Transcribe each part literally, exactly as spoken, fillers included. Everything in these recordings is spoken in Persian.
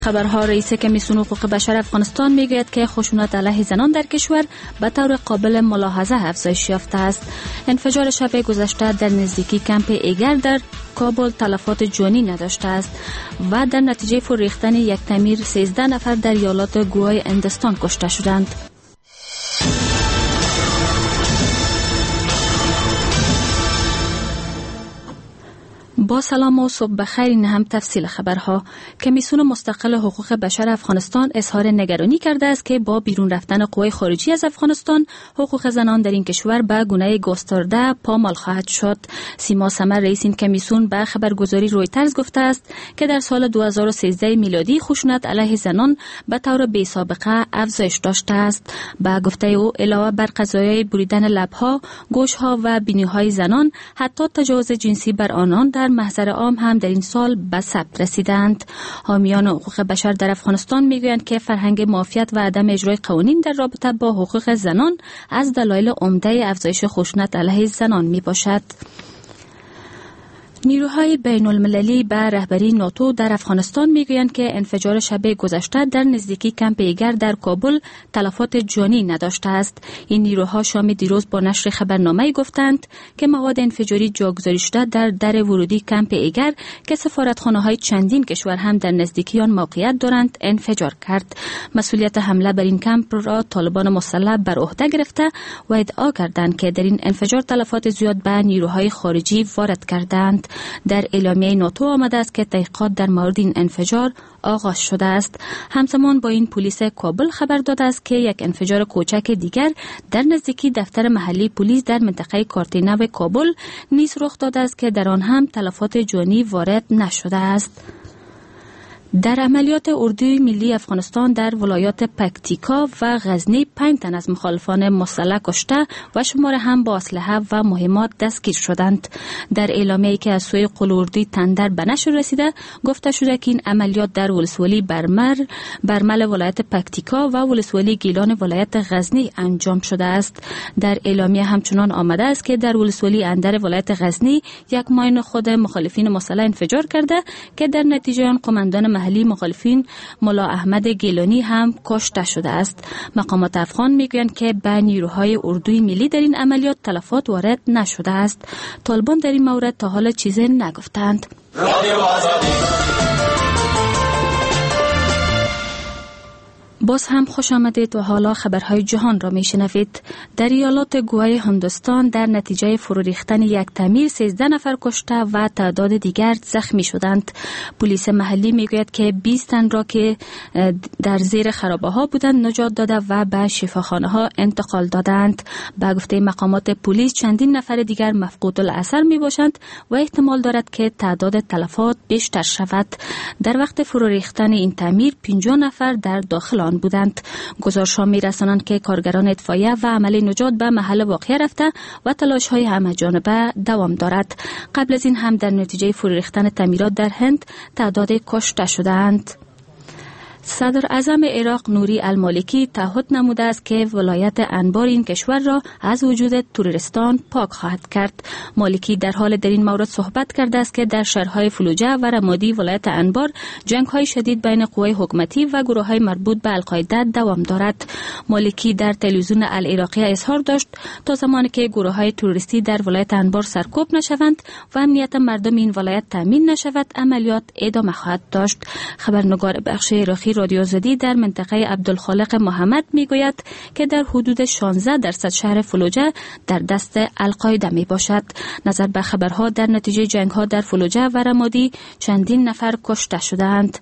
خبرها. رئیس کمیسیون حقوق بشر افغانستان میگوید که خشونت علیه زنان در کشور به طور قابل ملاحظه افزایش یافته است. انفجار شب گذشته در نزدیکی کمپ ایگر در کابل تلفات جانی نداشته است و در نتیجه فرو ریختن یک تعمیر سیزده نفر در ایالات گوای هندوستان کشته شدند. با سلام و صبح بخیر. این هم تفصیل خبرها. کمیسیون مستقل حقوق بشر افغانستان اظهار نگرانی کرده است که با بیرون رفتن قوای خارجی از افغانستان حقوق زنان در این کشور به گونه گسترده پامال خواهد شد. سیما سمر رئیس این کمیسیون به خبرگزاری رویترز گفته است که در سال دو هزار و سیزده میلادی خشونت علیه زنان به طور بی سابقه افزایش داشته است. با گفته او علاوه بر قضایای بریدن لبها، گوشها و بینیهای زنان، حتی تجاوز جنسی بر آنان در محضر عام هم در این سال به ثبت رسیدند. حامیان حقوق بشر در افغانستان میگویند که فرهنگ معافیت و عدم اجرای قوانین در رابطه با حقوق زنان از دلایل عمده افزایش خشونت علیه زنان می باشد. نیروهای بین المللی به رهبری ناتو در افغانستان میگویند که انفجار شب گذشته در نزدیکی کمپ ایگر در کابل تلفات جانی نداشته است. این نیروها شام دیروز با نشر خبرنامه گفتند که مواد انفجاری جاگذاری شده در در ورودی کمپ ایگر که سفارتخانه‌های چندین کشور هم در نزدیکی آن موقعیت دارند انفجار کرد. مسئولیت حمله بر این کمپ را طالبان مسلح بر عهده گرفته و ادعا کردند که در این انفجار تلفات زیاد به نیروهای خارجی وارد کردند. در اعلامیه ناتو آمده است که تحقیقات در مورد این انفجار آغاز شده است. همزمان با این پلیس کابل خبر داده است که یک انفجار کوچک دیگر در نزدیکی دفتر محلی پلیس در منطقه کارتینو کابل نیز رخ داده است که در آن هم تلفات جانی وارد نشده است. در عملیات اردوی ملی افغانستان در ولایات پکتیکا و غزنی پنج تن از مخالفان مسلح کشته و شمار هم با اسلحه و مهمات دستگیر شدند. در اعلامیه‌ای که از سوی قلوردی تندر به نشر رسیده گفته شده که این عملیات در ولسوالی برمر برمل ولایت پکتیکا و ولسوالی گیلان ولایت غزنی انجام شده است. در اعلامیه همچنان آمده است که در ولسوالی اندر ولایت غزنی یک ماین خود مخالفین مسلح انفجار کرده که در نتیجه آن قماندان محلی مخالفین ملا احمد گیلانی هم کشته شده است. مقامات افغان میگویند که به نیروهای اردوی ملی در این عملیات تلفات وارد نشده است. طالبان در این مورد تا حالا چیزی نگفتند. باز هم خوش آمدید و حالا خبرهای جهان را می شنوید. در ایالات گوای هندوستان در نتیجه فرو ریختن یک تعمیر سیزده نفر کشته و تعداد دیگر زخمی شدند. پلیس محلی می گوید که بیست تن را که در زیر خرابه ها بودند نجات داده و به شفاخانه ها انتقال دادند. با گفته مقامات پلیس چندین نفر دیگر مفقود الاثر می باشند و احتمال دارد که تعداد تلفات بیشتر شود. در وقت فرو ریختن این تعمیر پنجاه نفر در داخل آن بودند. گزارش‌ها می‌رسانند که کارگران اطفائیه و عمل نجات به محل واقعه رفته و تلاش‌های همه‌جانبه دوام دارد. قبل از این هم در نتیجه فرو ریختن تعمیرات در هند تعداد کشته شدند. صدر اعظم عراق نوری المالکی تعهد نموده است که ولایت انبار این کشور را از وجود تروریستان پاک خواهد کرد. مالکی در حال در این مورد صحبت کرده است که در شهرهای فلوجه و رمادی ولایت انبار جنگ‌های شدید بین قوای حکومتی و گروه‌های مربوط به القاعده دوام دارد. مالکی در تلویزیون العراقی اظهار داشت تا زمانی که گروه‌های تروریستی در ولایت انبار سرکوب نشوند و امنیت مردم این ولایت تامین نشود عملیات ادامه خواهد داشت. خبرنگار بخش عراقی رادیو زدی در منطقه عبدالخالق محمد میگوید که در حدود شانزده درصد شهر فلوجه در دست القاعده می باشد. نظر به خبرها در نتیجه جنگ ها در فلوجه و رمادی چندین نفر کشته شدند.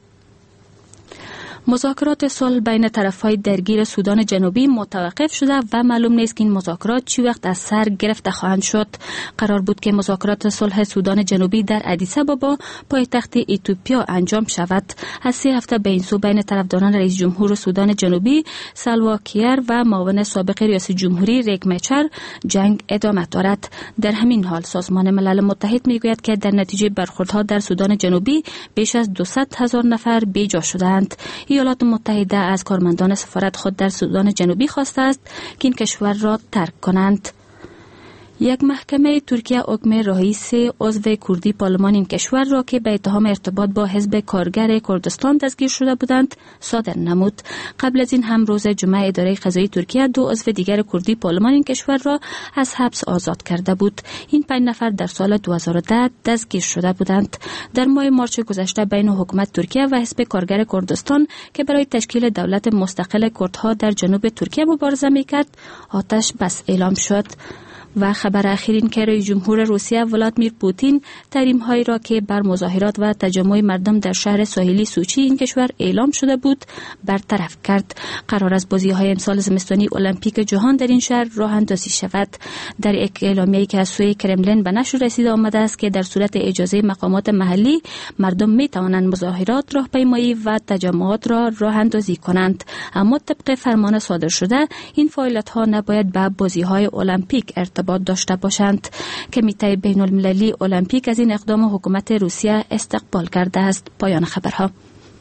مذاکرات صلح بین طرف‌های درگیر سودان جنوبی متوقف شده و معلوم نیست که این مذاکرات چی وقت از سر گرفته خواهند شد. قرار بود که مذاکرات صلح سودان جنوبی در ادیس آبابا پایتخت اتیوپیا انجام شود. از سه هفته به این سو بین طرفداران رئیس جمهور سودان جنوبی سالوا کیر و معاون سابق ریاست جمهوری ریک مچر جنگ ادامه دارد. در همین حال سازمان ملل متحد میگوید که در نتیجه برخوردها در سودان جنوبی بیش از دویست هزار نفر بیجا شدند. ایالات متحده از کارمندان سفارت خود در سودان جنوبی خواسته است که این کشور را ترک کنند. یک محکمه ترکیه حکم رئیس عضو کردی پارلمان این کشور را که به اتهام ارتباط با حزب کارگر کردستان دستگیر شده بودند صادر نمود. قبل از این هم روز جمعه اداره قضایی ترکیه دو عضو دیگر کردی پارلمان این کشور را از حبس آزاد کرده بود. این پنج نفر در سال دو هزار و ده دستگیر شده بودند. در ماه مارچ گذشته بین حکومت ترکیه و حزب کارگر کردستان که برای تشکیل دولت مستقل کردها در جنوب ترکیه مبارزه میکرد آتش بس اعلام شد. و خبر اخیرین که رئیس جمهور روسیه ولادیمیر پوتین تحریم‌هایی را که بر مظاهرات و تجمع مردم در شهر ساحلی سوچی این کشور اعلام شده بود برطرف کرد. قرار است بازی‌های امسال زمستانی المپیک جهان در این شهر راه اندازی شود. در یک اعلامیه‌ای که از سوی کرملین به نشر رسیده آمده است که در صورت اجازه مقامات محلی مردم می‌توانند مظاهرات، راهپیمایی و تجمعات را راه اندازی کنند، اما طبق فرمان صادر شده این فعالیت‌ها نباید به بازی‌های المپیک ارتباط داشته باشند. کمیته بین المللی المپیک از این اقدام حکومت روسیه استقبال کرده است. پایان خبرها.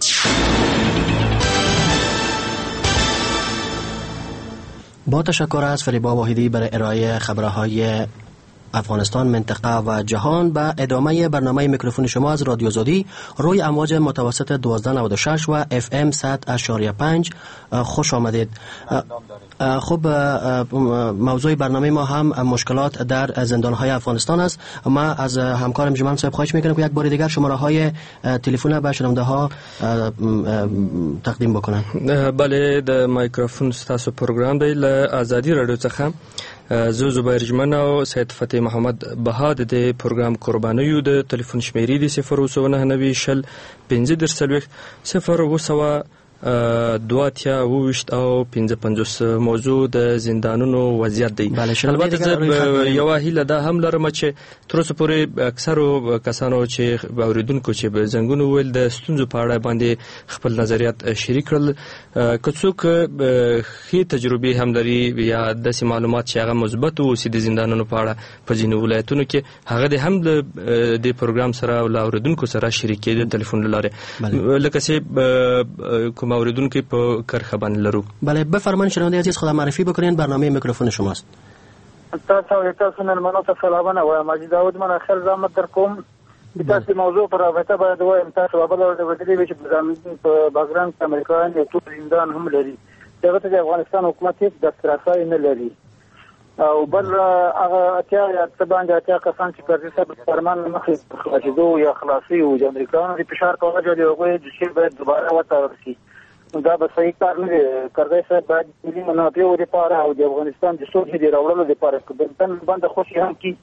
با تشکر از فریبا واحدی برای ارائه خبرهای افغانستان، منطقه و جهان. به ادامه برنامه میکروفون شما از رادیو آزادی روی امواج متوسط دوازده نود و شش و اف ام صد اشاریه پنج خوش آمدید. خب موضوع برنامه ما هم مشکلات در زندانهای افغانستان است. ما از همکارم جمال صاحب خواهش میکنم که یک بار دیگر شماره های تلفن به شنونده ها تقدیم بکنن. بله، د میکروفون ستاسو پروګرام دی له آزادي رادیو څخه. زه زبیر جمن او سید فتح محمد بها د پروګرام قرباني یو. د ټلیفون شمیرې دی صفر اوسه نه نوي شل پنځه درسلوي صفر اوسه دواتیا وشت او پنځه پنځوس. موضوع د زندانونو وضعیت دی. البته زه یو هیله ده هم لرم چې تر اوسه پورې اکثرو کسانو چې اوریدونکو چې به زنګونو ویل د ستونزو په اړه باندې خپل نظریات شریک کړل. که څوک ښې تجربې هم لري یا داسې معلومات چې هغه مثبت اوسي د زندانونو په اړه په ځینو ولایتونو کې، هغه د هم د پروګرام سره او اوریدونکو سره شریک کړي د ټلیفون له لارې، لکه چې موردونکو په کرخه باندې لرو. بله بفرمایید شنونده عزیز خدا معرفی بکنین. برنامه میکروفون شماست. تاسو تاسو ملمنو ته سلامونه وایم. مجید داود من خیر زحمت در کوم. تاسو موضوع پر رابطه باید وایم. تاسو په بل ډول د دې چې په باګراند امریکایان یو ټول زندان هم لري. دغه ته افغانستان حکومت هیڅ دسترسي نه لري. او بل هغه اتیا یا تبان اتیا کسان چې پر دې فرمان مخې خلاصېدو یا خلاصي او د امریکایانو د فشار په وجه دی هغه چې باید دوباره وتړل شي. دا به صحیح کار نه دی. کړدای صاحب باید ملي منافعو لپاره او د افغانستان د سولې د راوړلو لپاره بنتن باندې خوشي هم کی.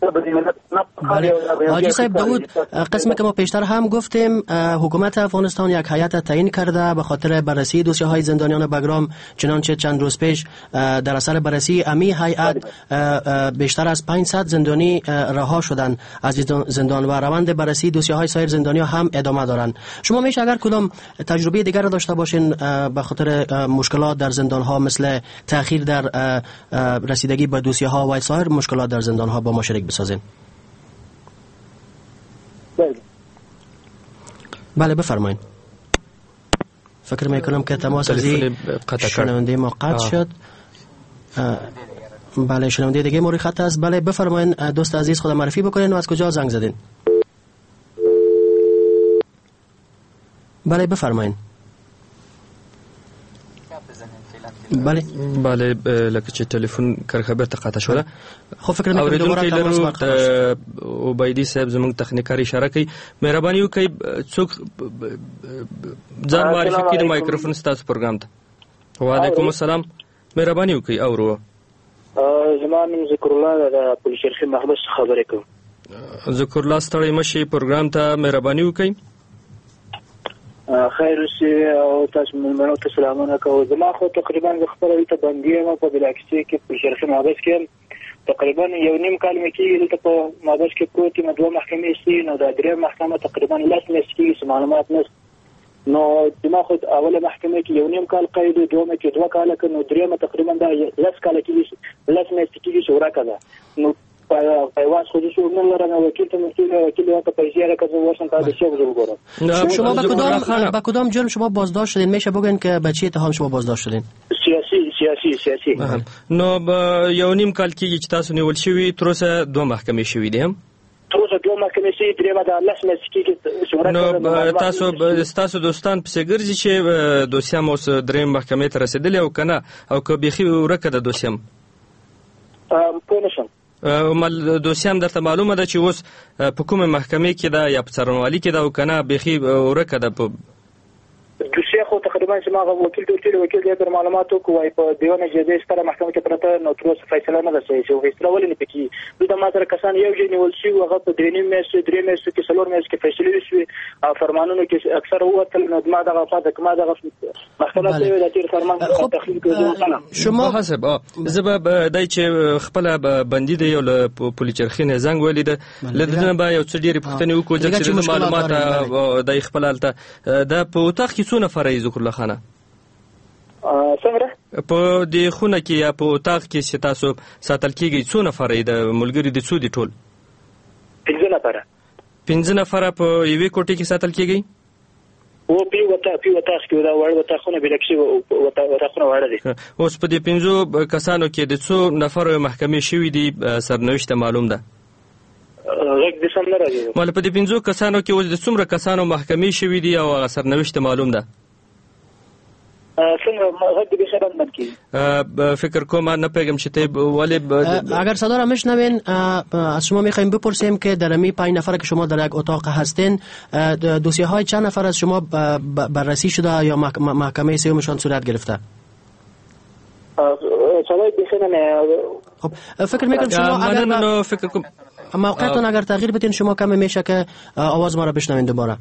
حاجی صاحب داود، قسمی که ما پیشتر هم گفتیم حکومت افغانستان یک هیئت تعیین کرده به خاطر بررسی دوسیه های زندانیان بگرام، چنانچه چند روز پیش در اثر بررسی امی هیئت بیشتر از پانصد زندانی رها شدند از زندان و روند بررسی دوسیه های سایر زندانیان هم ادامه دارند. شما میشه اگر کدام تجربه دیگر داشته باشین به خاطر مشکلات در زندان ها مثل تأخیر در رسیدگی به دوسیه ها و سایر مشکلات در زندان ها با ما شریک بسازین؟ بله بله بفرمایید. فکر میکنم که تماس از شنونده ما قطع شد. بله شنونده دیگه موری خط است. بله بفرمایید دوست عزیز خدا معرفی بکنین و از کجا زنگ زدین؟ بله بفرمایید. بله بله لکه چې ټلیفون کار خبر ته قطع شوله. خو فکر نه کوم دوباره تماس برقرار. عبیدی صاحب زموږ تخنیکار اشاره کوي، مهرباني وکړئ څوک ځان معرفي کړي مایکروفون ستاسو پروګرام ته. وعلیکم السلام، مهرباني وکړئ. اورو زما نوم ذکر الله د پولیس شرخي محبس خبرې کوم. ذکر الله ستړی مشي پروګرام ته مهرباني وکړئ. خیر اوسې او تاسو ملمنو ته سلامونه کوم. زما خو تقریبا د خپل ته باندې ما په بلاکسي کې په شرخي محبس کې تقریبا یو نیم کال مې کې دلته په محبس کې پروت یم. دوه محکمې سي نو د درې محکمه تقریبا لاس مې سکي معلومات نه. نو زما خو اوله محکمه کې یو نیم کال قید، دوه کې دوه کال کې، نو درېمه تقریبا دا لاس کال کې لاس مې سکي شورا کړه. نو پیواز خودی شو نه لرم وکیل ته مسئول وکیل یا پیسې راکړم واسم تا د شو بزرگوارم. شما با کدام با کدام جرم شما بازداشت شدین؟ میشه بگین که به چه اتهام شما بازداشت شدین؟ سیاسی سیاسي سیاسي نو یو نیم کال کېږي چې تاسو نیول شوي، تر اوسه دوه محکمې شوي دي هم؟ تر اوسه دوه محکمې شوي، درېیمه د لس میاشتې کېږي. نو تاسو ستاسو دوستان پسې ګرځي چې دوسیه هم اوس درېیم محکمې ته رسېدلې او که نه، او که بیخي ورکه ده دوسیه هم؟ پوه نه شم. دوسیه هم درته معلومه ده چې اوس په کومې محکمې کې ده یا په څارنوالي کې ده او که نه بیخي ورکه ده؟ په دوسیه خو تقریبا چې ما وکیل ته وکیل وکیل یې پر معلومات وکړو، وایي په دیوانه جدي ستره محکمه کې پرته، نو تر اوسه فیصله نه ده شوې چې فیصله ولې نه پکې. دوی د ما سره کسان یو ځای نیول شوي، هغه په درې نیم میاشتې درې میاشتې کې څلور میاشتې کې فیصلې وشوې او فرمانونو کې اکثر ووتل. نو ما دغه خوا ما دغه محکمه ته د تیر فرمان تخلیل کړو. شما حسب زه به دای چې خپل بندي دی یو له پولیس چرخې نه زنګ ولیده، لدنه به یو څه ډېرې پوښتنې وکړو ځکه چې معلومات دای خپل هلته دا په اتاق کې څونه فرایي ذکر الله خانه څنګه په دې خونه کې یا په اتاق کې چې تاسو ساتل کېږئ څو نفره د ملګري د څو دي ټول؟ پنځه نفره. پنځه نفره په یوې کوټې کې ساتل کېږئ؟ او په وتا په وتا کې دا وړ وتا خونه بلکشي وتا وتا خونه وړ دي. اوس په دې پنځو کسانو کې د څو نفرو محکمې شوي دي سرنوشت معلوم ده؟ غږ دې سم نه راځي. مال په دې پنځو کسانو کې اوس د څومره کسانو محکمې شوي دي او هغه سرنوشت معلوم ده؟ فکر کنم نپیگم چه تیب ولی ب... اگر صدا را میشنوین از شما میخوایم بپرسیم که در امی پنج نفر که شما در یک اتاق هستین دوسیه های چند نفر از شما بررسی شده یا محکمه سیومشان صورت گرفته؟ خب فکر میکنم شما اگر فکر کنم موقعتون اگر تغییر بدین شما کم میشه که آواز ما را بشنوین دوباره.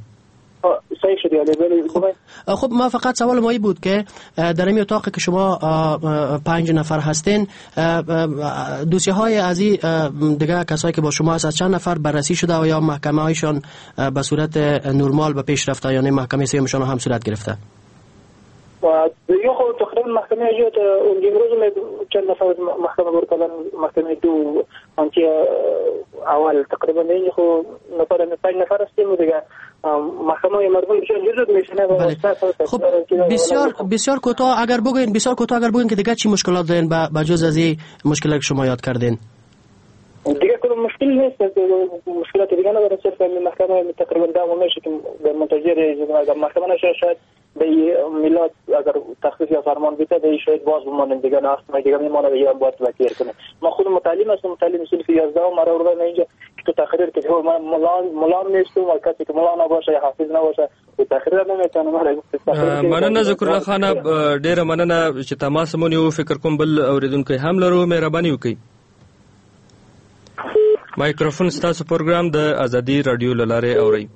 خب ما فقط سوال ما بود که در این اتاقی که شما پنج نفر هستین دوسیه های از این دیگه کسایی که با شما هست از چند نفر بررسی شده و یا محکمه هایشان به صورت نرمال به پیش رفته، یعنی محکمه سیومشان هم صورت گرفته؟ و یو خو تقریبا محکمه یو ته امروز چند نفر محکمه ورکلن محکمه دو انتی اول تقریبا نه خو نفر پنج نفر هستیم دیگه محکمه مردم بسیار زیاد میشنه. خب بسیار بسیار کوتاه اگر بگوین بسیار کوتاه اگر بگوین که دیگه چی مشکلات دارین با جز از این مشکلاتی که شما یاد کردین؟ دیگه کدوم مشکل نیست، مشکلات دیگه نداره، صرف محکمه تقریبا دو میشه که منتظر محکمه نشه، شاید به میلاد اگر تخصیص یا فرمان بیته به شاید باز بمانیم دیگه، نه اصلا دیگه میمونه به یاد باید وکیل کنه. ما خود متعلم هستم، متعلم صنف یازده و مرا آوردن اینجا که تو تقریر که من ملام ملام نیستم و کسی که ملام نباشه یا حافظ نباشه تقریر نمیتونه. مننه ذکر الله خان، ډیره مننه چې تماس مونږ یو فکر کوم بل اوریدونکو هم لرو، مهرباني وکړئ. مایکروفون ستاسو پروګرام د ازادي رادیو لاره اوري.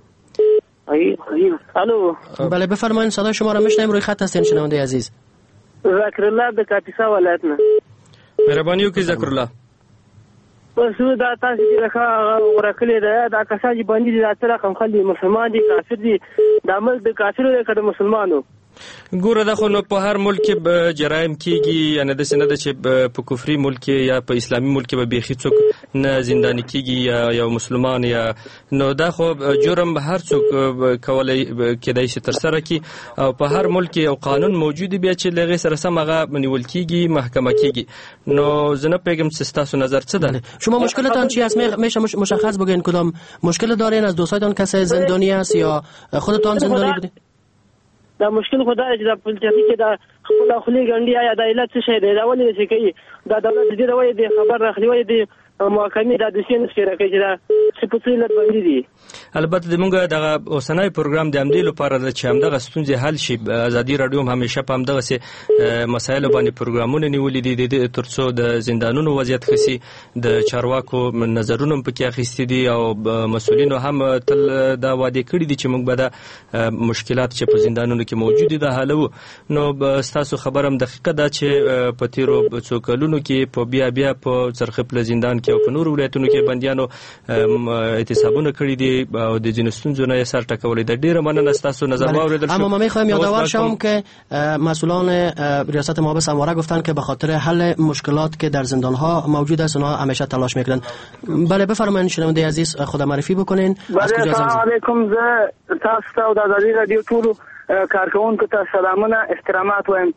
الو بله بفرمایید، صدای شما را میشنویم، روی خط هستین شنونده عزیز. ذکر الله د کاپیسا ولایت نه. مهرباني وکړئ ذکر الله. پس دا تاسو چې راخه ورکلې ده دا کسان چې باندې دي دا رقم خلک مسلمان دي کافر دي، د عمل د کافرو د کډه مسلمانانو ګوره دا خو نو په هر ملک کې به جرایم کیږي، یعنی د سینه د چې په کفري ملک یا په اسلامي ملک کې به بیخي څوک نه زنداني کیږي یا یو مسلمان یا نو دا خو جرم به هر څوک کولای کېدای شي تر سره کی او په هر ملک یو قانون موجود بیا چې لغه سره سم هغه نیول کیږي، محکمه کیږي. نو زنه پیغام تاسو نظر چه ده؟ شما مشکلتان چی است؟ میشه مشخص بگین کدام مشکل دارین؟ از دوستایتان کسی زندانی است یا خودتان زندانی بودین؟ دا مشکل خدای چې د پولیسي کې دا خپل خپل ګنډي یا د علت څه شي دی دا ولې چې کوي دا دولت دې دا وایي د خبر راخلي وایي د محکمې د دسین سره کوي چې دا سپېڅلې باندې دي. البته د موږ دغه اوسنۍ پروګرام د امدی لپاره د چې همدغه ستونزې حل شي، ازادي رادیو هم همیشه په همدغه سي مسایل باندې پروګرامونه نیولې دي د ترڅو د زندانونو وضعیت خسي، د چارواکو نظرونه پکې اخیستي دي او مسؤلینو هم تل دا وعده کړی دي چې موږ به د مشکلات چې په زندانونو کې موجود دي د حلو. نو تاسو خبرم دقیقه ده چې په تیرو څو کلونو کې په بیا بیا په څرخپل زندان کې او په نور ولایتونو کې بندیانو اعتصابونه کړی دي او د جنستونزو نه سر ټکولې. د ډیره مننه تاسو نظر واوریدل شو. اما ما میخوایم یادآور شوم که مسئولان ریاست محافظ سمواره گفتن که به خاطر حل مشکلات که در زندان ها موجود است اونها همیشه تلاش میکنن. بله بفرمایید شنونده عزیز خود معرفی بکنین. بله سلام علیکم، زه تاسو ته د ازادي رادیو ټول کارکونکو ته سلامونه احترامات وایم.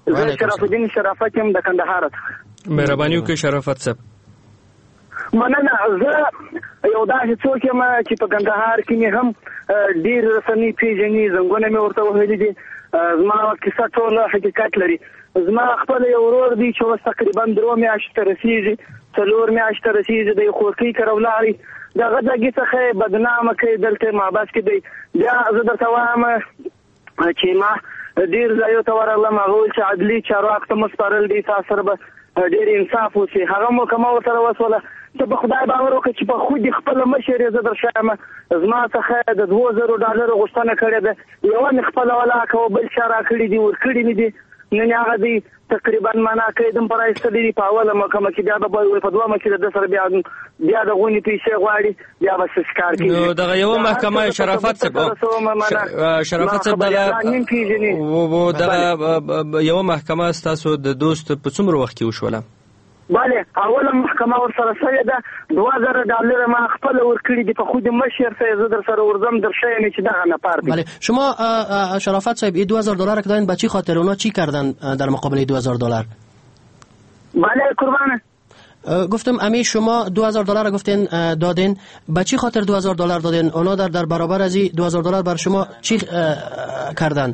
زه شرف الدین شرافت یم د کندهار څخه. مهرباني وکړئ شرافت صاحب. مننه. زه یو داسې څوک یم چې په کندهار کې مې هم ډېر رسنۍ پېژني، زنګونه مې ورته وهلي دي. زما کیسه ټوله حقیقت لري. زما خپل یو ورور دی چې اوس تقریبا درې میاشتې ته رسېږي، څلور میاشتې ته رسېږي، د یو خورکۍ کره ولاړی، د هغه ځګي څخه بدنامه کوي دلته محبس کې دی. بیا زه درته وایم چې ما ډېر ځایو ته ورغلم، هغه ویل چې عدلي چارواکو ته مو سپارل دي، تاسو سره به ډېر انصاف وشي. هغه محکمه ورسره وسوله. ته په خدای باور وکړه چې په خود خپله مشر یې زه در ښیم، زما څخه د دوو زرو ډالرو غوښتنه کړې ده. یوه مې خپله ولاکه او بل چا راکړي دي، ورکړي مې دي. نن هغه دی تقریبا معنا کوي دم پر ایستلې دي په اوله محکمه کې، بیا به په دوه کې د سره بیا بیا د غونې پیسې غواړي، بیا به سکار کوي. نو دغه یو محکمه شرافت صاحب شرافت صاحب دغه دغه یو محکمه ستاسو د دوست په څومره وخت کې وشوله؟ بله اوله محکمه ورسره شوې ده، دوه زره ډالر ما خپل ورکړي دي، په خود مشر ته زه در سره ورزم در شایم چې دغه نفر دی. بله شما شرافت صاحب این دو هزار دلار که دادین به چی خاطر؟ اونا چی کردن در مقابل دو هزار دلار؟ بله قربانه گفتم امی شما دو هزار دلار گفتین دادین، به چی خاطر دو هزار دلار دادین؟ اونا در در برابر از این دو هزار دلار بر شما چی کردن؟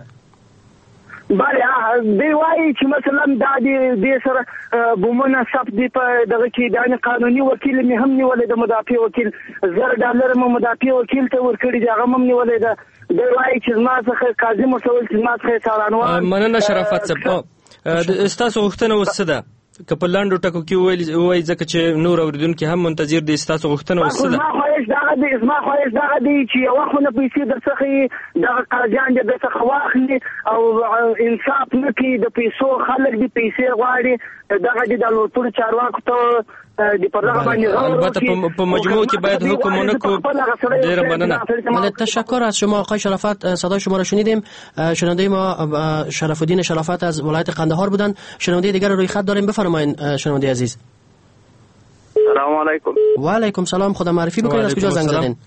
بله دی وایي چې مثلا دا دې سره بومونه ثبت دي په دغه کې، دا قانوني وکیل مې هم نیولې د مدافع وکیل، زر ډالر مې مدافع وکیل ته ورکړي دي، هغه هم نیولې ده. دی وایي چې زما څخه قاضي مسؤل چې زما څخه څارنوال. مننه شرافت صاحب. ستاسو غوښتنه اوس څه ده؟ که په لاندو ټکو کې ووایي ځکه چې نور اورېدونکي هم منتظر دي، ستاسو غوښتنه اوس څه ده؟ زما خواهش دغه دی زما خواهش دغه دی چې یوه خونه پیسې در څخه دغه قاضیان دې در څخه واخلي او انصاف نه کوي، د پیسو خلک دې پیسې غواړي، دغه دې د لوټونو چارواکو ته د پر دغه باندې البته په مجموع کې باید حکم ونه کړو. ډېره مننه. تشکر از شما آقای شرافت. صدای شما را شنیدیم. شنونده ما شرف الدین شرافت از ولایت قندهار بودن. شنونده دیگر روی خط داریم، بفرمایید شنونده عزیز. سلام علیکم. و علیکم سلام. خدا معرفی بکنید از کجا زنگ زدین؟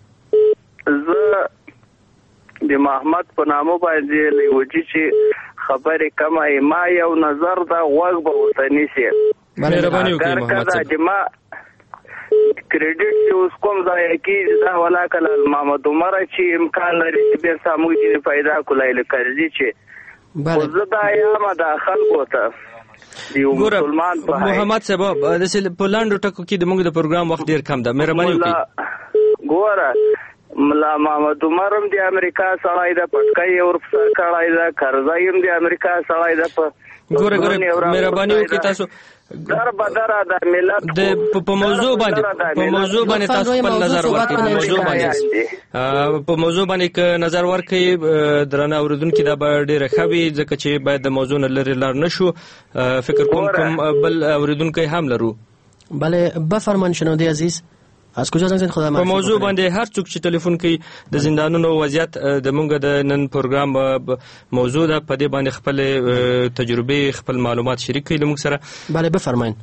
زه د محمد په نامه باندې لیوجی چې خبرې کمه ما یو نظر دا غوږ به ورته نیسي. مهرباني وکړئ محمد صاحب. چې ما کریډټ چې اوس کوم ځای کې دا ولاکه محمد عمر چې امکان لري چې بیا سمو چې پیدا کولای لکرځي چې زه دا یم د خلکو ته ګوره محمد صاحب د په لاندو ټکو کې د موږ د پروګرام وخت ډیر کم ده، مهرباني وکړئ. ګوره ملا محمد عمر هم د امریکا سړی ده، پټکۍ ورپسې کړی ده، کرزی هم د امریکا سړی ده. په ګوره ګوره مهرباني وکړئ تاسو در بدر د ملت د په موضوع باندې په موضوع باندې تاسو خپل نظر ورکړئ. په موضوع باندې په موضوع باندې ک نظر ورکړئ درنه اوریدونکو دا به ډیره ښه وي ځکه چې باید د موضوع نه لري لار نشو. فکر کوم کوم بل اوریدونکو هم لرو. بله بفرمایید شنونده عزیز از کجا زنگ زدین؟ خدا معرفی. په موضوع باندې هر څوک چې ټلیفون کوي د زندانونو وضعیت د مونږ د نن پروګرام موضوع ده، په دې باندې خپل تجربه خپل معلومات شریک کړئ موږ سره. بله بفرمایید.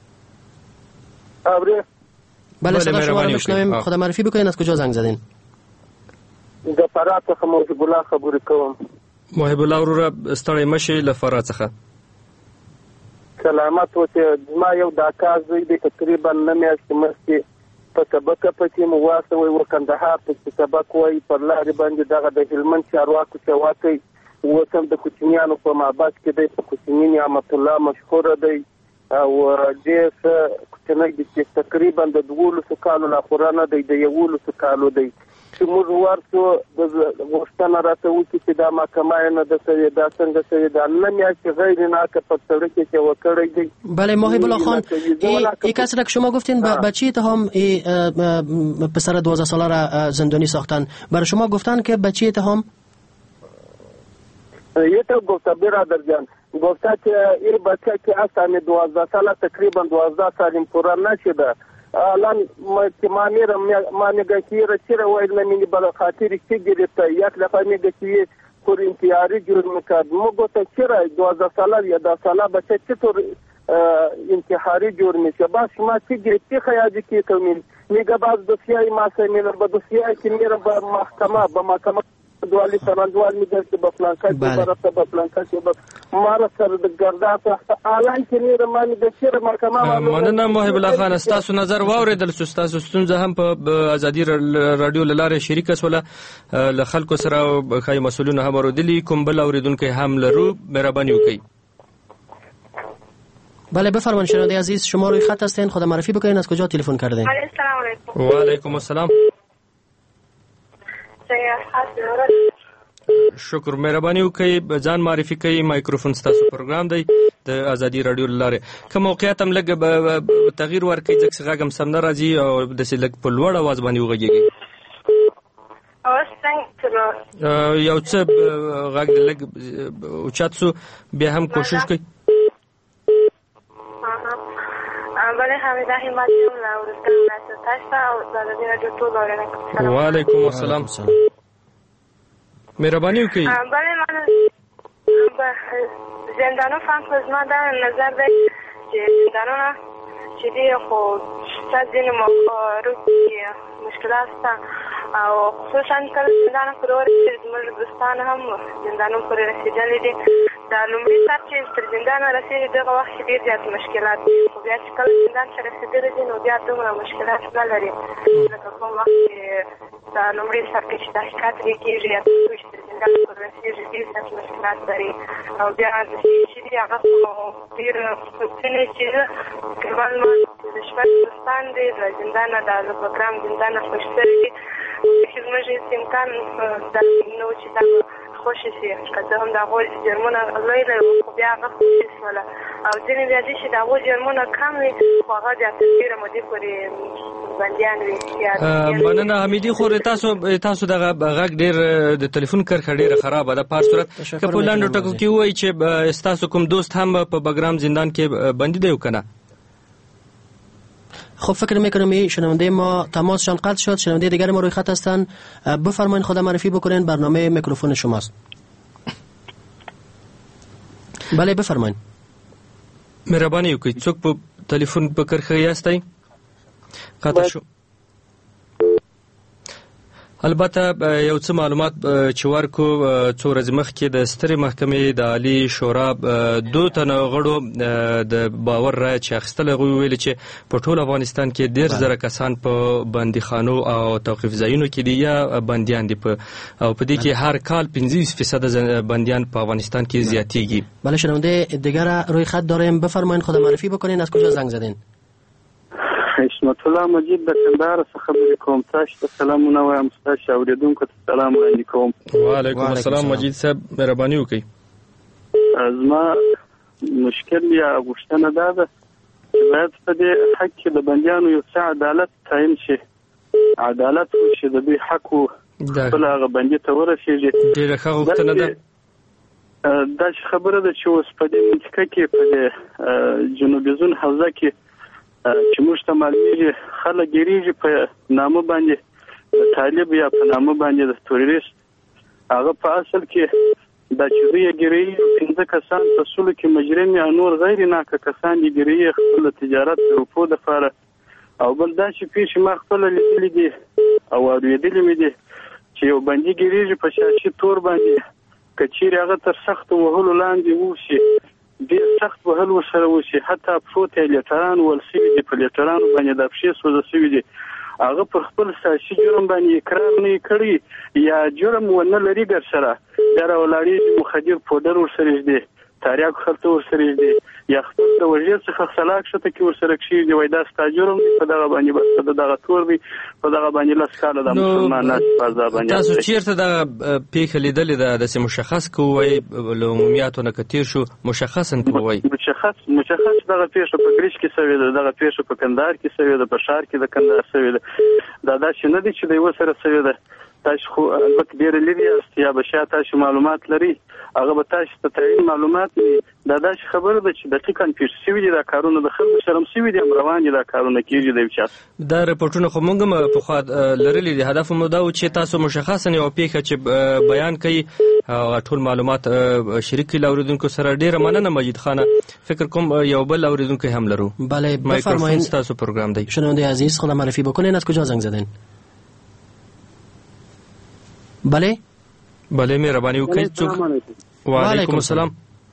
بله صدا شما رو بشنویم. خدا معرفی بکنین از کجا زنگ زدین؟ د فرات څخه محب الله خبرې کوم. محب الله وروره ستړی مشي له فرات څخه. سلامت اوسه. ما یو دا کار زوی دی تقریبا نه میاشتې مخکې په سبق پکې مو واسوي و کندهار په سبق وای پر لارې باندې دغه د هلمند چارواکو چې واکي وسم د کوچنیانو په محبس کې دی، په کوچنی نعمت الله مشهور دی او دې کوچنی د تقریبا د دولسو کالو لا قرانه دی د یولسو کالو دی چې موږ ورته د غوښتنه راته وکړي چې دا محکمه نه د سوي دا څنګه سوي دا نه میاشتې غیر ناکه په سړک کې وکړی دی. بله محب الله خان ای کس را که شما گفتین به چی اتهام پسر دوازده ساله را زندانی ساختن، برای شما گفتن که به چی اتهام؟ یه تو گفته برادر جان گفته که این بچه که اصلا دوازده ساله تقریبا دوازده سالیم پورا نشده الان که ما میرم ما میگه که را چرا وایل نمیگه بلا خاطری چی گرفته یک دفعه میگه که پر انتحاری جور میکرد. ما گفته چرا دوازده ساله یا ده ساله بچه چطور انتحاری جور میشه؟ باز شما چی گرفتی خیاجی که تو میگه باز دوسیای ما سمیرم با دوسیای که میرم با محکمه با محکمه دوالی سرندوال میده که با فلانکا که برفته با فلانکا که با مارا سر د ګرداب اعلان کې نه مانی د شیر محکمه مننه محب الله خان تاسو نظر واوریدل تاسو ستونزه هم په ازادي رادیو لاره شریک اسوله ل خلکو سره خای مسؤلین هم ورودلی کوم بل اوریدونکو هم لرو مهرباني وکړئ. بله بفرمایید شنونده عزیز شما روی خط هستین خود معرفی بکنین از کجا تلفن کردین؟ السلام علیکم. و علیکم السلام. شکر مهرباني وکړئ ځان معرفي کوي مایکروفون ستاسو پروګرام دی د ازادي رادیو لاره که موقعیت هم لږ تغییر ورکړي ځکه غږ هم سم نه راځي او داسې لږ په لوړ اواز باندې وغږیږي. یو څه غږ لږ اوچت سو بیا هم کوشش کوي. بله حمیده همتی هم لاورستان ناسو تاستا او د ازادي رادیو ټول اورېدونکو و علیکم السلام. مهرباني وکړئ. بله من زندانو فهم په زما دا نظر دی چې زندانونه چې دي خو شته ځینې موقعو کې مشکلات شته او خصوصا کله زندانه پورې ورسېږي زموږ دوستان هم زندانو پورې رسېدلي دي. دا لومړي سر چې تر زندانه رسېږي دغه وخت کې ډېر زیات مشکلات دي خو بیا چې کله زندان ته رسېدلي دي نو بیا دومره مشکلات نه لري لکه کوم وخت چې دا لومړي سر کې چې تحقیقات پرې کېږي یا چې تر زندان پورې رسېږي ډېر زیات مشکلات لري او بیا چې دي هغه ډېر ځینې چې تقریبا د شپږ دوستان دي د زندانه د پروګرام زندانه خوښ شوي دي چې زموږ هېڅ امکان داسې نه و چې دا خوشې شي که زه هم د هغوی جرمونه لوی لري خو بیا هغه خوشې شوله او ځینې بیا دي چې د هغوی جرمونه کم وي خو هغه بیا تر ډېره مودې پورې بندیان وي. مننه حمیدي خو تاسو تاسو دغه غږ ډېر د تلیفون کرښه ډېره خرابه ده په هر صورت که په لنډو ټکو کې ووایي چې ستاسو کوم دوست هم په بګرام زندان کې بندي دی او که نه؟ خب فکر میکنم شنونده ما تماسشان قطع شد. شنونده دیگر ما روی خط هستن بفرمایید خود معرفی بکنین برنامه میکروفون شماست. بله بفرمایید. مهرباني وکړئ څوک په تلیفون په کرښه یاستئ قطع شو. البته یو څه معلومات چې ورکو څو ورځې مخکې د سترې محکمې د عالی شورا دوه تنه غړو د باور رایه چې اخیستله هغوی ویلي چې په ټول افغانستان کې ډېر زره کسان په بندیخانو او توقیف ځایونو کې دي یا بندیان دي او په دې کې هر کال پنځه فیصد بندیان په افغانستان کې زیاتیږي. بله شنونده دیگر روی خط داریم بفرمایید خود معرفی بکنین از کجا زنگ زدین؟ حشمت الله مجید د کندهار څخه خبرې کوم. تاسو ته سلامونه وایم ستاسو اوریدونکو ته سلام وړاندې کوم. وعلیکم السلام مجید صاحب مهرباني وکړئ. زما مشکل یا غوښتنه دا ده چې باید په دې حق کې د بندیانو یو څه عدالت تعین شي عدالت وشي د دوی حق خپل هغه بندي ته ورسېږي. ډېره ښه غوښتنه ده. دا خبره ده چې اوس په دې منطقه کې په جنوبي زون حوزه کې چې موږ ته معلومیږي خلک ګیریږي په نامه باندې د طالب یا په نامه باندې د توریست هغه په اصل کې دا چې دوی ګیري پنځه کسان په سلو کې مجرم یا نور غیر ناکه کسان یې ګیري خپل تجارت د روپو دپاره او بل دا چې پیښې ما خپله لیدلي دي او اورېدلي مې دي چې یو بندي ګیریږي په شاشي تور باندې که چیرې هغه تر سختو وهلو لاندې وشي ډېر سخت وهل ورسره وشي حتی پښو ته یې لیټران ول سوي دي په لیټرانو باندې د پښې سوځه سوي دي هغه پر خپل سیاسي جرم باندې اقرار نه کړی یا جرم ونه لري ګر سره بیا راولاړېږي مخدر پوډر ورسره دی تاریاکو خلطه ورسره دی یا خپل د وژې څخه خلاق شته کې ورسره کښېږدي وایي دا ستا جرم دی په دغه باندې بس د دغه تور دی په دغه باندې لس کاله د مسلمانات په عذاب باندې تاسو چېرته دغه پېښه لیدلې ده داسې مشخص که ووایي له عمومیاتو نه که تېر شو مشخصا که ووایي مشخص مشخص دغه پېښه په ګریش کې شوې ده دغه پېښه په کندهار کې شوې ده په ښار کې د کندهار شوې ده دا داسې نه دي چې د یوه سره شوې ده تاسو خو البته ډېره لرې یاست یا به شاید تاسو معلومات لري هغه به تاسو ته تعین معلومات وي دا داسې خبره ده چې دقیقا پېښ شوي دي دا کارونه د خلکو سره هم شوي دي هم روان دي دا کارونه کېږي د یو چا دا رپورټونه خو موږ هم پخوا لرلي دي هدف مو دا و چې تاسو مشخصا یوه پېښه چې بیان کوي هغه ټول معلومات شریک کړي له اورېدونکو سره ډېره مننه مجید خانه فکر کوم یو بل اورېدونکی هم لرو. بله بفرمایید ستاسو پروګرام دی. شنونده عزیز خود معرفی بکنین از کجا زنگ زدین؟ بله بله مهرباني وکړئ. څوک؟ وعلیکم السلام.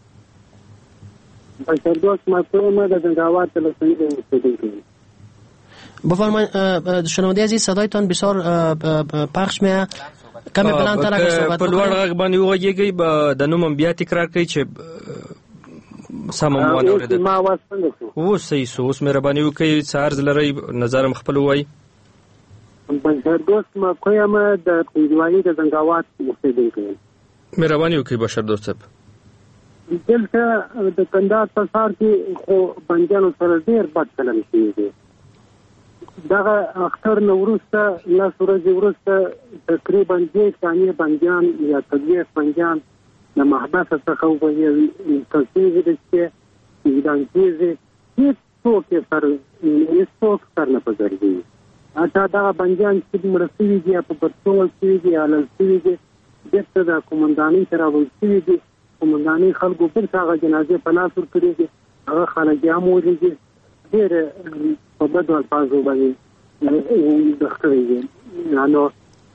بشردوست مطلوب در زنگاوات تلفنی اوسیدونکی. بفرمایید شنونده عزیز صدایتان بسیار پخش میه. کمی بلندتر اگر صحبت په لوړ غږ باندې وغږیږئ. د نوم بیا تکرار کړئ چې سم مو ونه اورېدل. ما आवाज څنګه شو؟ اوس صحیح شو. اوس مهرباني وکړئ څه عرض لرئ نظر م خپل ووایئ. بشردوست ما کویم د پنځوالي د زنګاوات اوسیدونکی یم. مهرباني وکړئ بشردوست صاحب. دلته د کندهار په ښار کې خو بندیانو سره ډېر بد چلند شوی دی. دغه اختر نه وروسته لس ورځې وروسته تقریبا دې ثانیې بندیان یا تدویق بندیان د محبسه څخه وبهیږي تصویب چې اعدام کېږي. هېڅوک یې سر هېڅوک سر نه په ګرځوي. حتی دغه بندیان چې مړه شوي دي یا په پټول شوي دي یا حلال شوي دي بېرته د قومندانۍ ته راوړل شوي دي. قومندانۍ خلکو بېرته هغه جنازې په لاس ورکړي دي. هغه خلک هم ولیدي ډېر په بدو الفاظو باندې دخته دي. یعنی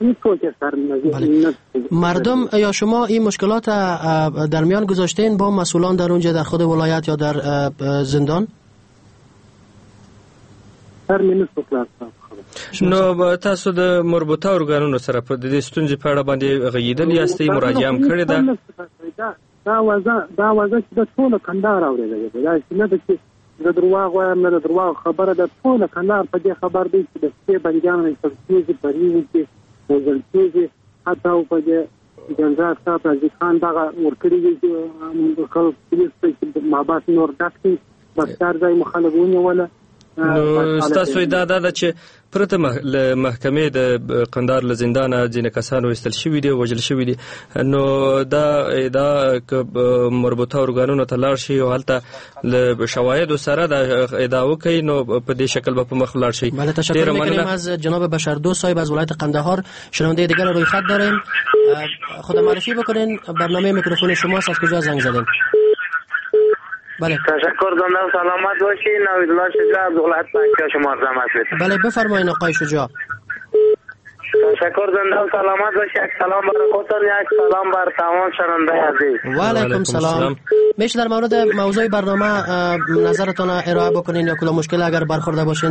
مردم یا شما این مشکلات در میان گذاشتین با مسئولان در اونجا در خود ولایت یا در زندان؟ نو تاسو د مربوطه ارګانونو سره په دې ستونزې په اړه باندې غږیدل یاستئ مراجعه هم کړې ده؟ دا وضع دا وضع چې د ټوله کندهار اورېدلې ده. دا چې نه ده چې د درواغ وایم نه د درواغ خبره ده. ټوله کندهار په دې خبر دی چې د شپې بندیان ایستل کېږي په ریو کې وژل کېږي. حتی په دې جنرال صاحب رضي خان دغه ورکړي دي چې خلک پولیس ته محبس نور ډک کړي. بس هر ځای مو خلک ونیوله. نو ستاسو ادعا دا ده چې پرته له محکمې د قندهار له زندانه ځینې کسان وایستل شوي دي وژل شوي دي. نو دا ادعا که مربوطه ارګانونو ته لاړ شي او هلته له شواهدو سره دا ادعا وکړي نو په دې شکل به په مخ لاړ شي. بله تشکر میکنیم از جناب بشردوست صاحب از ولایت قندهار. شنونده دیگر روی خط داریم. خود معرفی بکنین. برنامه میکروفون شماست. از کجا زنگ زدین؟ بله تشکر زنده و سلامت باشین. نویدالله شجاع از ولایت پکتیا شما زحمت بدید. بله بفرمایید آقای شجاع. تشکر زنده و سلامت باشید. یک سلام برای خودتان، یک سلام بر تمام شنونده عزیز. و علیکم سلام. میشه در مورد موضوع برنامه نظرتان ارائه بکنین یا کلا مشکل اگر برخورده باشین؟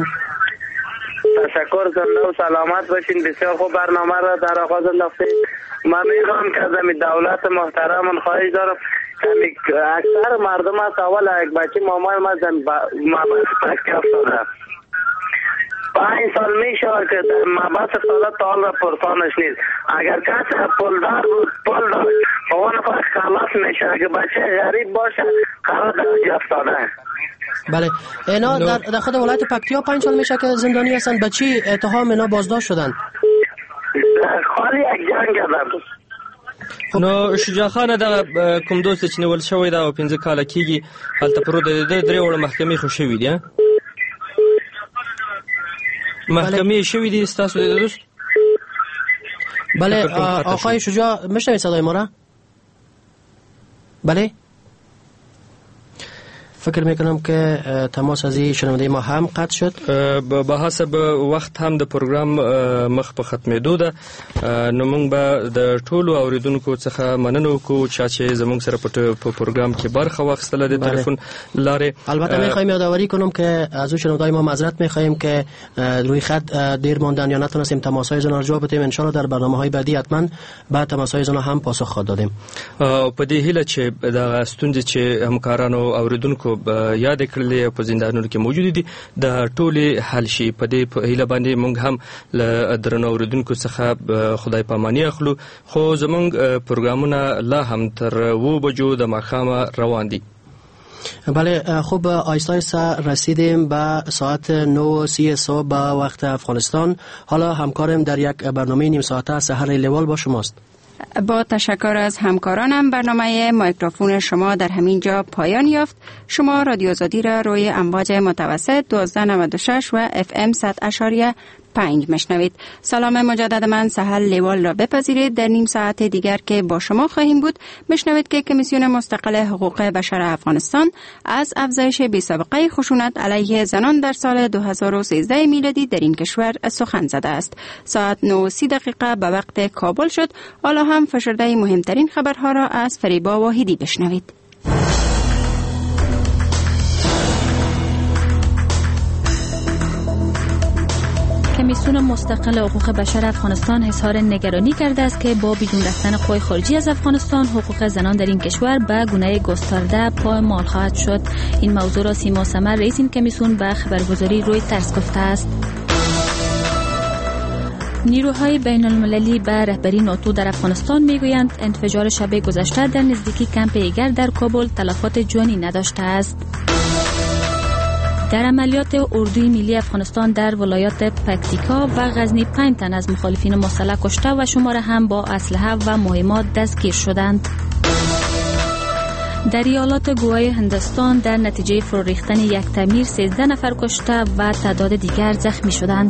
تشکر زنده و سلامت باشین. بسیار خوب برنامه را در آغاز انداختید. من میخوام که از دولت محترم خواهش دارم اکثر مردم از اول یک بچه مامان ما زن محبس پکتیا افتاده. پنج سال میشه که در محبس افتاده تا حال را پرسانش نیست. اگر کسی پولدار بود پول داشت اون فرق خلاص میشه. اگر بچه غریب باشه قرار درجه افتاده. بله اینا در, در خود ولایت پکتیا پنج سال میشه که زندانی هستن. به چی اتهام اینا بازداشت شدن؟ خالی یک جنگ کردن. نو شجاع خان دا کوم دوست چې نیول شوی دا او پنځه کاله کېږي هلته پروت دی. د درې وړه محکمې خو شوي دي. محکمې شوي دي ستاسو د دوست؟ بله آقای شجاع میشنوید صدای ما را؟ بله فکر میکنم که تماس از این شنونده ما هم قطع شد. به حسب وخت هم د پروګرام مخ په ختمېدو ده. نو موږ به د ټولو اوریدونکو څخه مننه وکړو چې زموږ سره په پروګرام کې برخه واخیستله د تلیفون لارې. البته میخوایم یادآوری کنم که از اون شنونده‌های ما معذرت میخواهیم که روی خط دیر ماندن یا نتونستیم تماس‌هایشان را جواب بدیم. ان شاء الله در برنامه‌های بعدی حتما به تماس‌هایشان هم پاسخ خواهد دادیم. په دې هیله چې د ستونزې چې همکارانو اوریدونکو یاد کړلې په زندانونو کې موجود دي د ټولې حل شي. په دې هیله باندې موږ هم له درنو اوریدونکو څخه خدای پاماني اخلو. خو زموږ پروګرامونه لا هم تر اوه بجو د ماښامه روان دي. بله خوب آیسته آیسته رسیدیم به ساعت نه و سی صبح به وقت افغانستان. حالا همکارم در یک برنامه نیم ساعته سحر لیوال با شماست. با تشکر از همکارانم برنامه مایکروفون شما در همین جا پایان یافت. شما رادیو آزادی را روی امواج متوسط دوازده نود و شش و اف ام صد اشاریه پنج مشنوید. سلام مجدد من سهل لیوال را بپذیرید. در نیم ساعت دیگر که با شما خواهیم بود مشنوید که کمیسیون مستقل حقوق بشر افغانستان از افزایش بی‌سابقه خشونت علیه زنان در سال دو هزار و سیزده میلادی در این کشور سخن زده است. ساعت نه و سی دقیقه به وقت کابل شد. حالا هم فشرده مهمترین خبرها را از فریبا واحدی بشنوید. کمیسیون مستقل حقوق بشر افغانستان اظهار نگرانی کرده است که با بیرون رفتن قوای خارجی از افغانستان حقوق زنان در این کشور به گونه گسترده پایمال خواهد شد. این موضوع را سیما سمر رئیس این کمیسیون به خبرگزاری رویترز گفته است. نیروهای بین المللی به رهبری ناتو در افغانستان میگویند انفجار شب گذشته در نزدیکی کمپ ایگر در کابل تلفات جانی نداشته است. در عملیات اردوی ملی افغانستان در ولایات پکتیکا و غزنی پنج تن از مخالفین مسلح کشته و شماره هم با اسلحه و مهمات دستگیر شدند. در ایالات گوای هندوستان در نتیجه فرو ریختن یک تعمیر سیزده نفر کشته و تعداد دیگر زخمی شدند.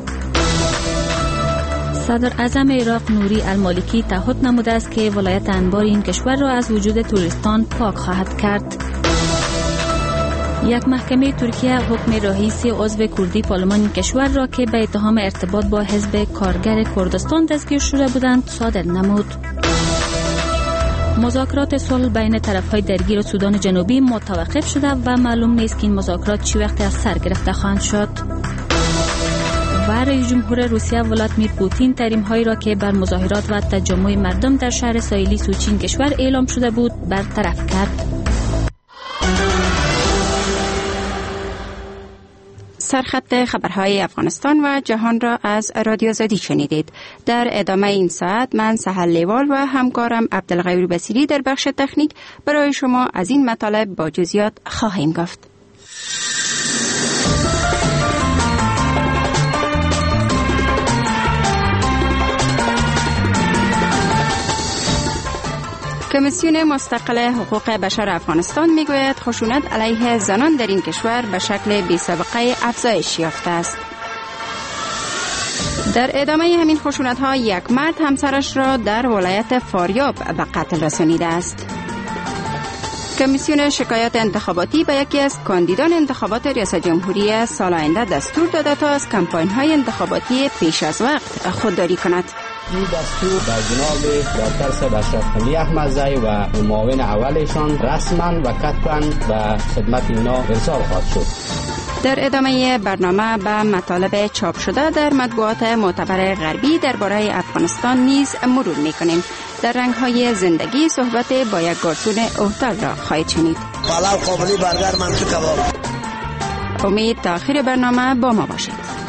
صدر اعظم عراق نوری المالکی تعهد نموده است که ولایت انبار این کشور را از وجود توریستان پاک خواهد کرد. یک محکمه ترکیه حکم رئیس عضو کردی پارلمان کشور را که به اتهام ارتباط با حزب کارگر کردستان دستگیر شده بودند صادر نمود. مذاکرات صلح بین طرف‌های درگیر سودان جنوبی متوقف شده و معلوم نیست که این مذاکرات چی وقت از سر گرفته خواهند شد. و رئیس جمهور روسیه ولادیمیر پوتین تحریم‌هایی را که بر مظاهرات و تجمع مردم در شهر ساحلی سوچین کشور اعلام شده بود برطرف کرد. سرخط خبرهای افغانستان و جهان را از رادیو آزادی شنیدید. در ادامه این ساعت من سهل لیوال و همکارم عبدالغیور بصیری در بخش تکنیک برای شما از این مطالب با جزئیات خواهیم گفت. کمیسیون مستقل حقوق بشر افغانستان میگوید خشونت علیه زنان در این کشور به شکل بی‌سابقه افزایش یافته است. در ادامه همین خشونت ها یک مرد همسرش را در ولایت فاریاب به قتل رسانیده است. کمیسیون شکایات انتخاباتی به یکی از کاندیدان انتخابات ریاست جمهوری سال آینده دستور داده تا از کمپاین های انتخاباتی پیش از وقت خودداری کند. این دستور به جناب دکتر صاحب اشرف قلی احمدزی و معاون اولشان رسما و کتبا به خدمت اینا ارسال خواهد شد. در ادامه برنامه به مطالب چاپ شده در مطبوعات معتبر غربی درباره افغانستان نیز مرور می‌کنیم. در رنگ‌های زندگی صحبت با یک گارسون هتل را خواهید شنید. پلاو قابلی برگر منفی کباب. امید تا آخر برنامه با ما باشید.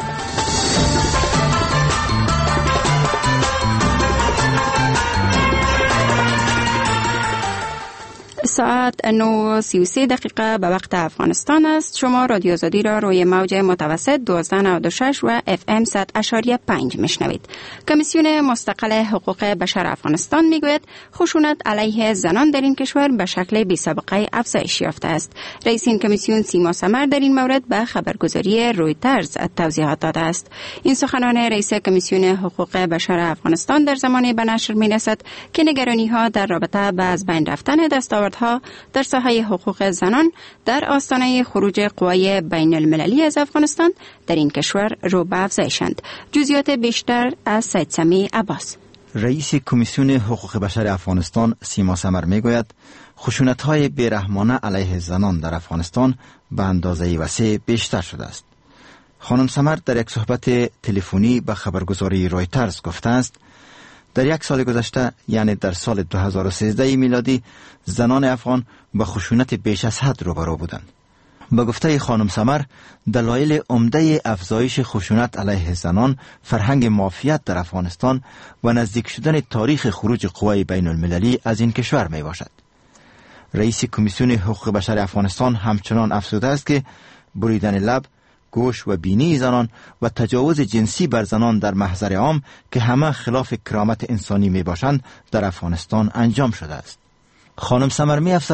ساعت نه و سی و سه دقیقه به وقت افغانستان است. شما رادیو آزادی را روی موج متوسط دوازده نود و شش و اف ام صد اشاریه پنج میشنوید. کمیسیون مستقل حقوق بشر افغانستان میگوید خشونت علیه زنان در این کشور به شکل بی‌سابقه افزایش یافته است. رئیس این کمیسیون سیما سمر در این مورد به خبرگزاری رویترز توضیحات داده است. این سخنان رئیس کمیسیون حقوق بشر افغانستان در زمانی به نشر میرسد که نگرانی ها در رابطه با از بین رفتن دستاوردها در ساحه حقوق زنان در آستانه خروج قوای بین المللی از افغانستان در این کشور رو به افزایشند. جزئیات بیشتر از سید سمی عباس. رئیس کمیسیون حقوق بشر افغانستان سیما سمر میگوید خشونت‌های بیرحمانه علیه زنان در افغانستان به اندازه وسیع بیشتر شده است. خانم سمر در یک صحبت تلفنی به خبرگزاری رویترز گفته است در یک سال گذشته یعنی در سال دو هزار و سیزده میلادی زنان افغان با خشونت بیش از حد روبرو بودند. به گفته خانم سمر دلایل عمده افزایش خشونت علیه زنان فرهنگ مافیات در افغانستان و نزدیک شدن تاریخ خروج قوای بین المللی از این کشور می باشد. رئیس کمیسیون حقوق بشر افغانستان همچنان افزوده است که بریدن لب، گوش و بینی زنان و تجاوز جنسی بر زنان در محضر عام که همه خلاف کرامت انسانی می باشند در افغانستان انجام شده است. خانم سمر می افزاید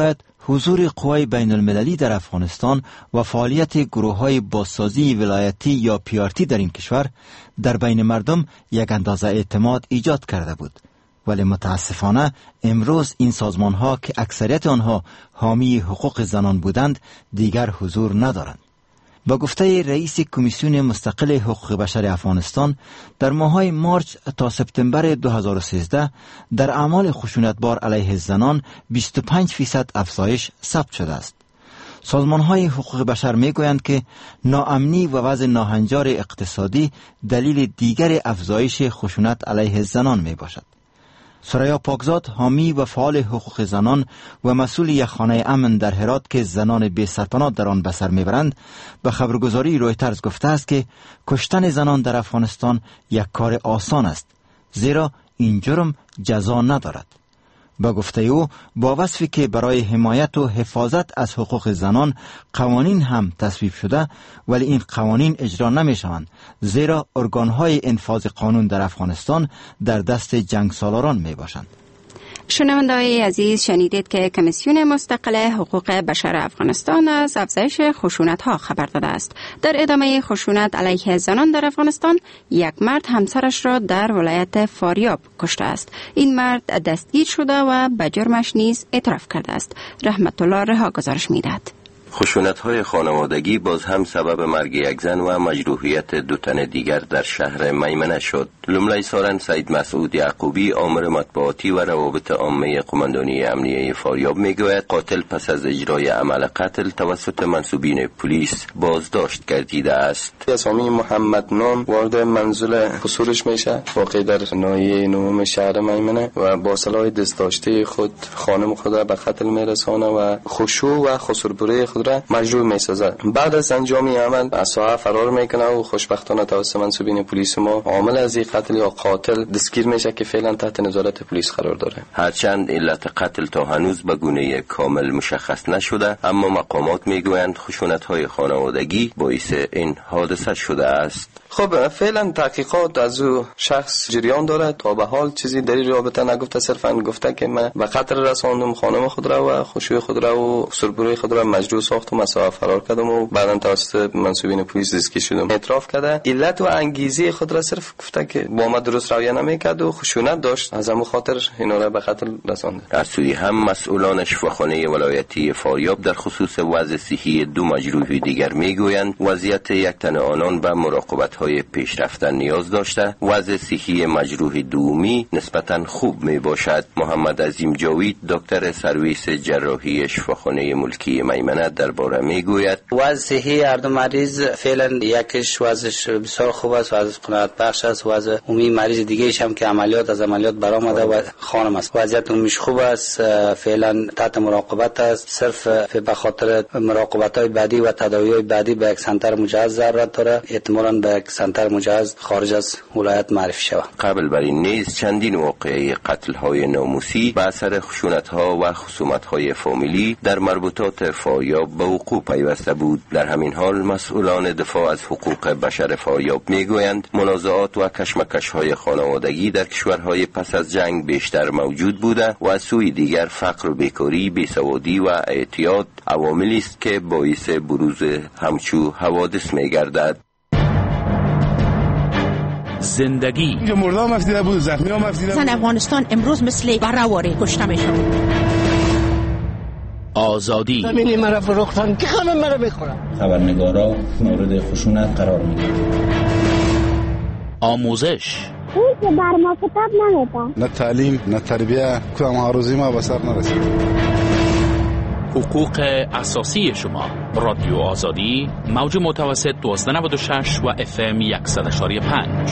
حضور قوای بین المللی در افغانستان و فعالیت گروه های بازسازی ولایتی یا پی آر تی در این کشور در بین مردم یک اندازه اعتماد ایجاد کرده بود. ولی متاسفانه امروز این سازمان ها که اکثریت آنها حامی حقوق زنان بودند دیگر حضور ندارند. با گفته رئیس کمیسیون مستقل حقوق بشر افغانستان، در ماه‌های مارچ تا سپتامبر دو هزار و سیزده در اعمال خشونتبار علیه زنان بیست و پنج فیصد افزایش ثبت شده است. سازمان‌های حقوق بشر می‌گویند که ناامنی و وضع ناهنجار اقتصادی دلیل دیگر افزایش خشونت علیه زنان میباشد. سریا پاکزاد، حامی و فعال حقوق زنان و مسئول یک خانه امن در هرات که زنان بی سرپناه در آن به سر میبرند، به خبرگزاری رویترز گفته است که کشتن زنان در افغانستان یک کار آسان است، زیرا این جرم جزا ندارد. با گفته او، با وصفی که برای حمایت و حفاظت از حقوق زنان قوانین هم تصویب شده، ولی این قوانین اجرا نمی شوند، زیرا ارگانهای انفاذ قانون در افغانستان در دست جنگسالاران می باشند. شنونده‌های عزیز، شنیدید که کمیسیون مستقل حقوق بشر افغانستان از افزایش خشونت‌ها خبر داده است. در ادامه خشونت علیه زنان در افغانستان، یک مرد همسرش را در ولایت فاریاب کشته است. این مرد دستگیر شده و به جرمش نیز اعتراف کرده است. رحمت الله رها گزارش می‌دهد. خشونت‌های خانوادگی باز هم سبب مرگ یک زن و مجروحیت دو تن دیگر در شهر میمنه شد. لومړی سارن سید مسعود یعقوبی، آمر مطبوعاتی و روابط عامه قماندانی امنیه فاریاب میگوید قاتل پس از اجرای عمل قتل توسط منصوبین پلیس بازداشت گردیده است. اسامی محمد نام وارد منزل حصولش میشه، واقع در ناحیه نهم شهر میمنه، و با سلاح دستداشته خود خانم خود را به قتل میرسانه و خشوع و خسربره خود را مجروح میسازد. بعد از انجام عمل از ساحه فرار میکنه و خوشبختانه توسط منصوبین پلیس ما عامل از این قتل یا قاتل دستگیر میشه که فعلا تحت نظارت پلیس قرار داره. هرچند علت قتل تا هنوز به گونه کامل مشخص نشده، اما مقامات میگویند خشونت‌های خانوادگی باعث این حادثه شده است. خب فعلا تحقیقات از او شخص جریان داره. تا به حال چیزی در این رابطه نگفته، صرفا گفته که من به قتل رساندم خانم خود را و خشوع خود را و سربروی خود را مجروح ساختم، از ساحه فرار کردم و بعداً توسط منصوبین پلیس دستگیر شدم. اعتراف کرده علت و انگیزه خود را صرف گفته که با ما درست رویه نمیکرد و خشونت داشت، از همون خاطر اینا را به قتل رسانده. از سوی هم مسئولان شفاخانه ولایتی فاریاب در خصوص وضع صحی دو مجروح دیگر میگویند وضعیت یک تن آنان به مراقبت‌های پیشرفته نیاز داشته. وضع صحی مجروح دومی نسبتاً خوب می باشد. محمد عظیم جاوید، دکتر سرویس جراحی شفاخانه ملکی میمنه درباره می گوید وضع صحی هر دو مریض فعلا یکش وضعش بسیار خوب است، وضع قناعت بخش است. وضع عمومی مریض دیگه‌ش هم که عملیات از عملیات برآمده و خانم است، وضعیت عمومیش خوب است، فعلا تحت مراقبت است. صرف به خاطر مراقبت‌های بعدی و تداوی‌های بعدی به یک سنتر مجهز ضرورت داره، احتمالاً به یک سنتر مجهز خارج از ولایت معرفی شود. قبل بر این نیز چندین واقعه قتل‌های ناموسی به اثر خشونت‌ها و خصومت‌های فامیلی در مربوطات فاریاب به وقوع پیوسته بود. در همین حال مسئولان دفاع از حقوق بشر فاریاب میگویند منازعات و کشمکش‌های خانوادگی در کشورهای پس از جنگ بیشتر موجود بوده و از سوی دیگر فقر و بیکاری، بیسوادی و اعتیاد عواملی است که باعث بروز همچو حوادث میگردد. زندگی مردم مفیده بود، زخمی ها مفیده بود. زن افغانستان امروز مثل برهواره کشته میشون. آزادی زمینی مرا فروختن که همه مرا بخورن. خبرنگارا مورد خشونت قرار میگیرن. آموزش اون که بر ما کتاب نمیدن، نه تعلیم نه تربیه، کدام هاروزی ما به سر نرسید. حقوق اساسی شما. رادیو آزادی، موج متوسط دوازده نود و شش و اف ام صد و پنج.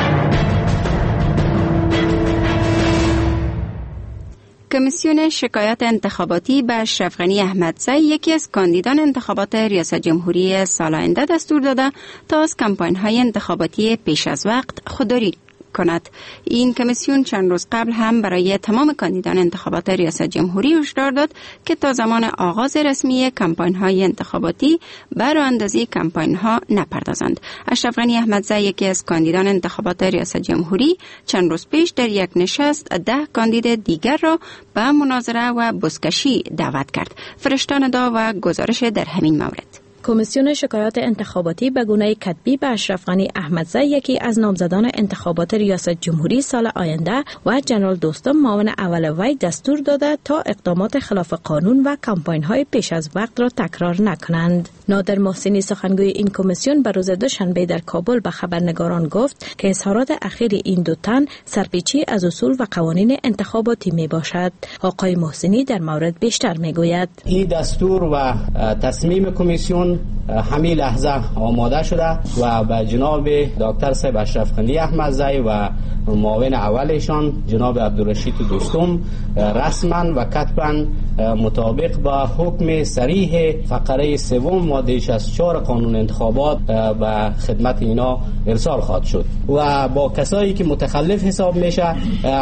کمیسیون شکایات انتخاباتی به اشرف غنی احمدزی، یکی از کاندیدان انتخابات ریاست جمهوری سال آینده، دستور داده تا از کمپاین‌های انتخاباتی پیش از وقت خودداری کند. این کمیسیون چند روز قبل هم برای تمام کاندیدان انتخابات ریاست جمهوری هشدار داد که تا زمان آغاز رسمی کمپاین های انتخاباتی به راه اندازی کمپاین ها نپردازند. اشرف غنی احمدزی، یکی از کاندیدان انتخابات ریاست جمهوری، چند روز پیش در یک نشست ده کاندید دیگر را به مناظره و بزکشی دعوت کرد. فرشتان دا و گزارش در همین مورد. کمیسیون شکایات انتخاباتی به گونه کتبی به اشرف غنی احمدزی، یکی از نامزدان انتخابات ریاست جمهوری سال آینده، و جنرال دوستم معاون اول وی دستور داده تا اقدامات خلاف قانون و کمپاین های پیش از وقت را تکرار نکنند. نادر محسنی، سخنگوی این کمیسیون، به روز دوشنبه در کابل به خبرنگاران گفت که اظهارات اخیر این دو تن سرپیچی از اصول و قوانین انتخاباتی می باشد. آقای محسنی در مورد بیشتر می گوید. این دستور و تصمیم کمیسیون همین لحظه آماده شده و به جناب دکتر صاحب اشرف غنی احمدزی و معاون اولشان جناب عبدالرشید دوستم رسما و کتبا مطابق با حکم صریح فقره سوم ماده شصت و چهار قانون انتخابات به خدمت اینا ارسال خواهد شد و با کسایی که متخلف حساب میشه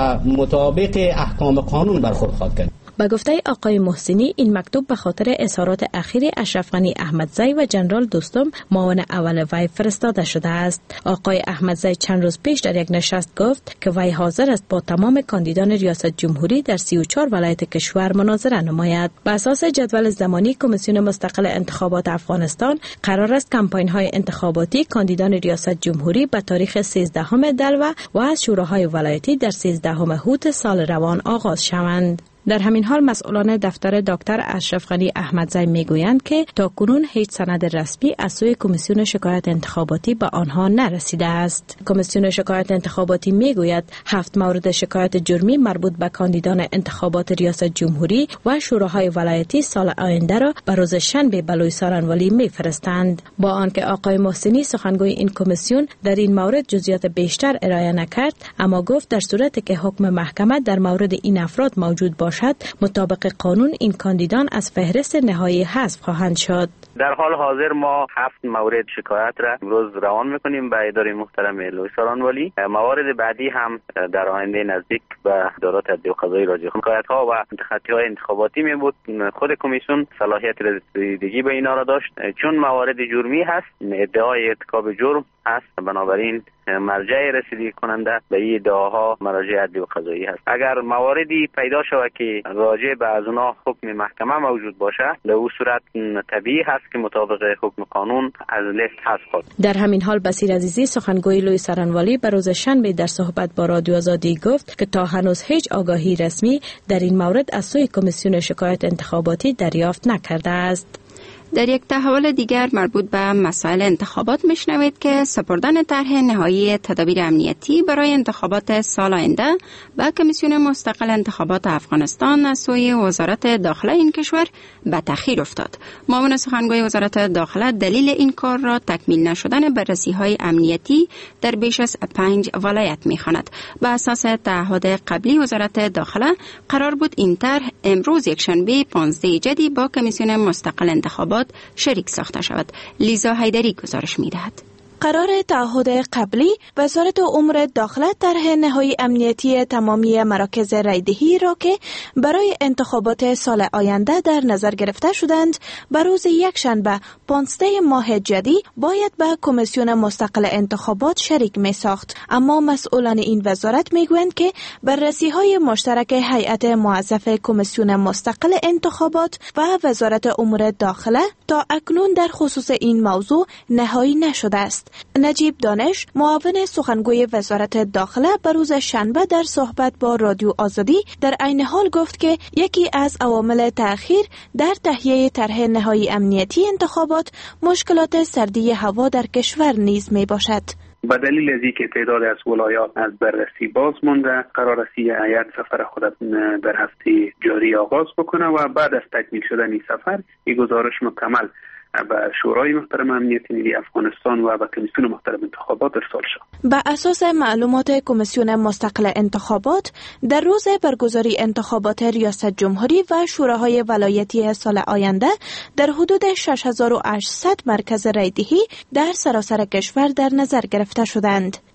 مطابق احکام قانون برخورد خواهد کرد. به گفته آقای محسنی، این مکتوب به خاطر اظهارات اخیر اشرف غنی احمدزی و جنرال دوستم معاون اول وی فرستاده شده است. آقای احمدزی چند روز پیش در یک نشست گفت که وی حاضر است با تمام کاندیدان ریاست جمهوری در سی و چهار ولایت کشور مناظره نماید. بر اساس جدول زمانی کمیسیون مستقل انتخابات افغانستان قرار است کمپاین های انتخاباتی کاندیدان ریاست جمهوری به تاریخ سیزدهم دلو و از شوراهای ولایتی در سیزدهم اوت سال روان آغاز شوند. در همین حال مسئولان دفتر دکتر اشرف غنی احمدزی میگویند که تاکنون هیچ سند رسمی از سوی کمیسیون شکایات انتخاباتی به آنها نرسیده است. کمیسیون شکایات انتخاباتی میگوید هفت مورد شکایت جرمی مربوط به کاندیدان انتخابات ریاست جمهوری و شوراهای ولایتی سال آینده را به روز شنبه به لوی سارنوالی میفرستند. با آنکه آقای محسنی، سخنگوی این کمیسیون، در این مورد جزئیات بیشتر ارائه نکرد، اما گفت در صورتی که حکم محکمه در مورد این افراد موجود باشد، مطابق قانون این کاندیدان از فهرست نهایی حذف خواهند شد. در حال حاضر ما هفت مورد شکایت را امروز روان میکنیم به اداره محترم لوی سارنوالی. موارد بعدی هم در آینده نزدیک به اداره تدبیر قضایی راجع شکایت ها و تخطی های انتخاباتی می بود. خود کمیسیون صلاحیت رسیدگی به اینا را داشت. چون موارد جرمی هست، ادعای ارتکاب جرم هست، بنابراین مرجع رسیدگی کننده به این ادعاها مراجع عدلی و قضایی هست. اگر مواردی پیدا شود که راجع به از اونها حکم محکمه موجود باشه، در اون صورت طبیعی هست که مطابق حکم قانون از لیست حذف شود. در همین حال بصیر عزیزی، سخنگوی لوی سارنوالی، به روز شنبه در صحبت با رادیو آزادی گفت که تا هنوز هیچ آگاهی رسمی در این مورد از سوی کمیسیون شکایات انتخاباتی دریافت نکرده است. در یک تحول دیگر مربوط به مسائل انتخابات میشنوید که سپردن طرح نهایی تدابیر امنیتی برای انتخابات سال آینده به کمیسیون مستقل انتخابات افغانستان از سوی وزارت داخله این کشور به تأخیر افتاد. معاون سخنگوی وزارت داخله دلیل این کار را تکمیل نشدن بررسی‌های امنیتی در بیش از پنج ولایت می‌خواند. به اساس تعهد قبلی وزارت داخله قرار بود این طرح امروز یکشنبه پانزده جدی با کمیسیون مستقل انتخابات شریک ساخته شود. لیزا حیدری گزارش می‌دهد. قرار تعهد قبلی وزارت امور داخله طرح نهایی امنیتی تمامی مراکز رایدهی را که برای انتخابات سال آینده در نظر گرفته شدند به روز یکشنبه پانزده ماه جدی باید به کمیسیون مستقل انتخابات شریک می ساخت. اما مسئولان این وزارت می گویند که بررسی های مشترک هیئت موظف کمیسیون مستقل انتخابات و وزارت امور داخله تا اکنون در خصوص این موضوع نهایی نشده است. نجیب دانش، معاون سخنگوی وزارت داخله، به روز شنبه در صحبت با رادیو آزادی در عین حال گفت که یکی از عوامل تأخیر در تهیه طرح نهایی امنیتی انتخابات مشکلات سردی هوا در کشور نیز می باشد. به دلیل از اینکه تعداد از ولایات از بررسی باز مونده، قرار است هیئت سفر خود در هفته جاری آغاز بکنه و بعد از تکمیل شدن این سفر این گزارش مکمل به شورای محترم امنیت ملی افغانستان و به کمیسیون محترم انتخابات ارسال شد. به اساس معلومات کمیسیون مستقل انتخابات، در روز برگزاری انتخابات ریاست جمهوری و شوراهای ولایتی سال آینده در حدود شش هزار و هشتصد مرکز رایدهی در سراسر کشور در نظر گرفته شدند.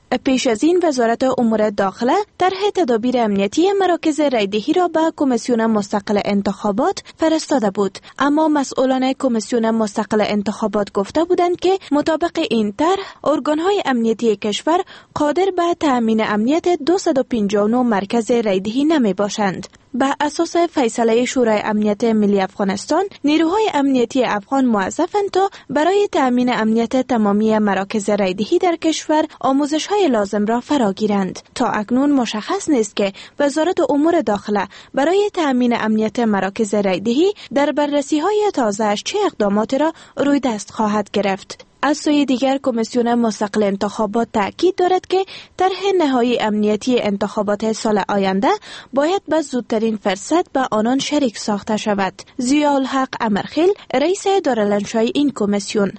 پیش از این وزارت امور داخله طرح تدابیر امنیتی مراکز رایدهی را به کمیسیون مستقل انتخابات فرستاده بود، اما مسئولان کمیسیون مستقل انتخابات گفته بودند که مطابق این طرح ارگانهای امنیتی کشور قادر به تأمین امنیت دویست و پنجاه و نه مرکز رایدهی نمی باشند. بر اساس فیصله شورای امنیت ملی افغانستان، نیروهای امنیتی افغان موظفند تا برای تأمین امنیت تمامی مراکز رایدهی در کشور آموزش‌های لازم را فراگیرند. تا اکنون مشخص نیست که وزارت امور داخله برای تأمین امنیت مراکز رایدهی در بررسی‌های تازه‌اش چه اقداماتی را روی دست خواهد گرفت. از سوی دیگر کمیسیون مستقل انتخابات تأکید دارد که طرح نهایی امنیتی انتخابات سال آینده باید به زودترین فرصت به آنان شریک ساخته شود. ضیاءالحق امرخیل رئیس دارالانشای این کمیسیون: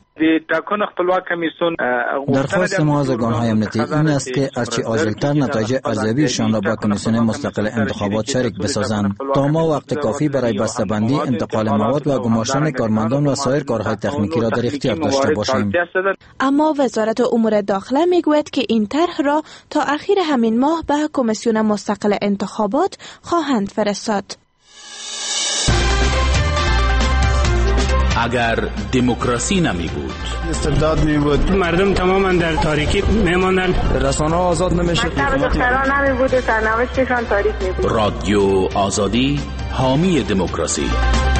درخواست ما از ارگان‌های امنیتی این است که هرچی عاجل‌تر نتایج ارزیابیشان را با کمیسیون مستقل انتخابات شریک بسازند تا ما وقت کافی برای بسته‌بندی، انتقال مواد و گماشتن کارمندان و سایر کارهای تکنیکی را در اختیار داشته باشیم. اما وزارت امور داخله میگوید که این طرح را تا اخیر همین ماه به کمیسیون مستقل انتخابات خواهند فرستاد. اگر دموکراسی نمی بود، استبداد می بود، مردم تماما در تاریکی میماندند، رسانه آزاد نمیشد، دختران نمی بود و سرنوشتشان تاریک می بود. رادیو آزادی، حامی دموکراسی.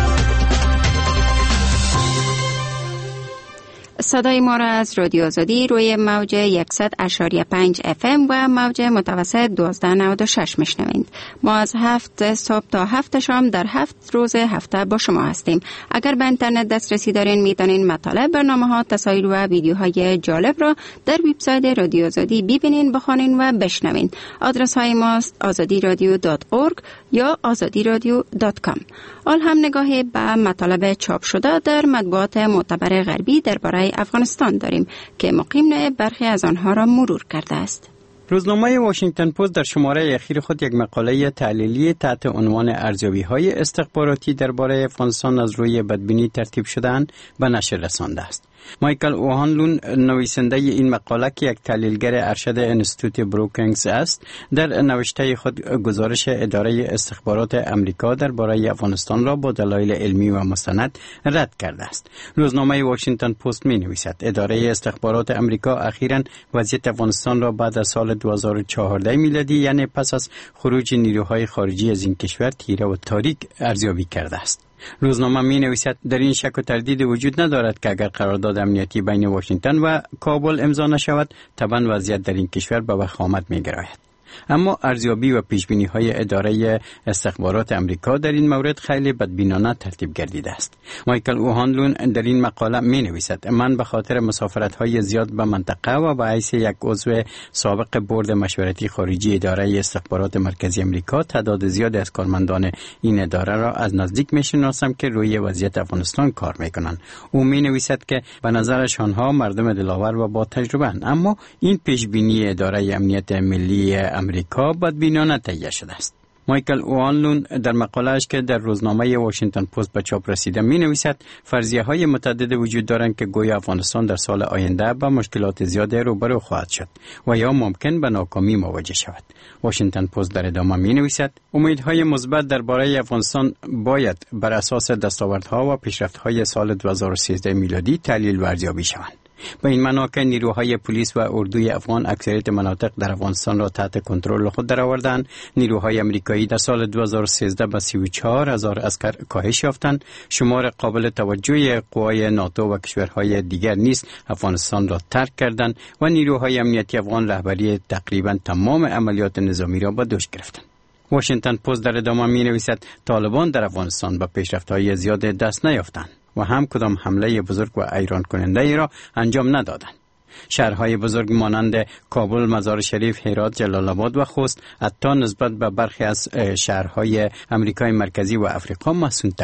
صدای ما را از رادیو آزادی روی موج صد اشاریه پنج اف ام و موج متوسط دوازده نود و شش میشنوید. ما از هفت صبح تا هفت شام در هفت روز هفته با شما هستیم. اگر به اینترنت دسترسی دارین میتونین مطالب، برنامه‌ها، تصاویر و ویدیوهای جالب را در وبسایت رادیو آزادی ببینین، بخوانین و بشنوین. آدرس های ماست آزادی رادیو دات اورگ یا آزادی رادیو دات کام. آل هم نگاهی به مطالب چاپ شده در مطبوعات معتبر غربی درباره افغانستان داریم که مقیم برخی از آنها را مرور کرده است. روزنامه واشنگتن پست در شماره اخیر خود یک مقاله تحلیلی تحت عنوان ارزیابی‌های استخباراتی درباره افغانستان از روی بدبینی ترتیب شده‌اند به نشر رسانده است. مایکل اوهانلون نویسنده این مقاله که یک تحلیلگر ارشد انستیتوت بروکینگز است، در نوشته خود گزارش اداره استخبارات امریکا درباره افغانستان را با دلایل علمی و مستند رد کرده است. روزنامه واشنگتن پست می نویسد اداره استخبارات امریکا اخیراً وضعیت افغانستان را بعد از سال دو هزار و چهارده میلادی، یعنی پس از خروج نیروهای خارجی از این کشور، تیره و تاریک ارزیابی کرده است. روزنامه می نویسد در این شک و تردید وجود ندارد که اگر قرارداد امنیتی بین واشنگتن و کابل امضا نشود، طبعا وضعیت در این کشور به وخامت می گراید. اما ارزیابی و پیشبینی های اداره استخبارات امریکا در این مورد خیلی بدبینانه ترتیب گردیده است. مایکل اوهانلون در این مقاله می نویسد من به خاطر مسافرت های زیاد به منطقه و به حیث یک عضو سابق بورد مشورتی خارجی اداره استخبارات مرکزی امریکا تعداد زیادی از کارمندان این اداره را از نزدیک می شناسم که روی وضعیت افغانستان کار می کنند. او می نویسد که به نظرش آنها مردم دلاور و با تجربه اند، اما این پیشبینی اداره امنیت ملی امریکا بدبینانه تهیه شده است. مایکل اوهانلون در مقاله‌اش که در روزنامه واشنگتن پست به چاپ رسیده می نویسد فرضیه‌های متعدد وجود دارند که گویا افغانستان در سال آینده با مشکلات زیاد روبرو خواهد شد و یا ممکن به ناکامی مواجه شود. واشنگتن پست در ادامه می نویسد امیدهای مثبت درباره افغانستان باید بر اساس دستاوردها و پیشرفت‌های سال دو هزار و سیزده میلادی تحلیل و ارزیابی شوند. به این معنا که نیروهای پلیس و اردوی افغان اکثریت مناطق در افغانستان را تحت کنترل خود درآوردند. نیروهای امریکایی در سال دو هزار و سیزده به سی و چهار هزار عسکر کاهش یافتند. شمار قابل توجهی قوای ناتو و کشورهای دیگر نیز افغانستان را ترک کردند و نیروهای امنیتی افغان رهبری تقریبا تمام عملیات نظامی را به دوش گرفتند. واشنگتن پست در ادامه می نویسد طالبان در افغانستان به پیشرفت‌های زیاد دست نیافتند و هم کدام حمله بزرگ و ایران کننده ای را انجام ندادند. شهرهای بزرگ مانند کابل، مزار شریف، هرات، جلال آباد و خوست حتی نسبت به برخی از شهرهای امریکای مرکزی و افریقا محسون‌ترند.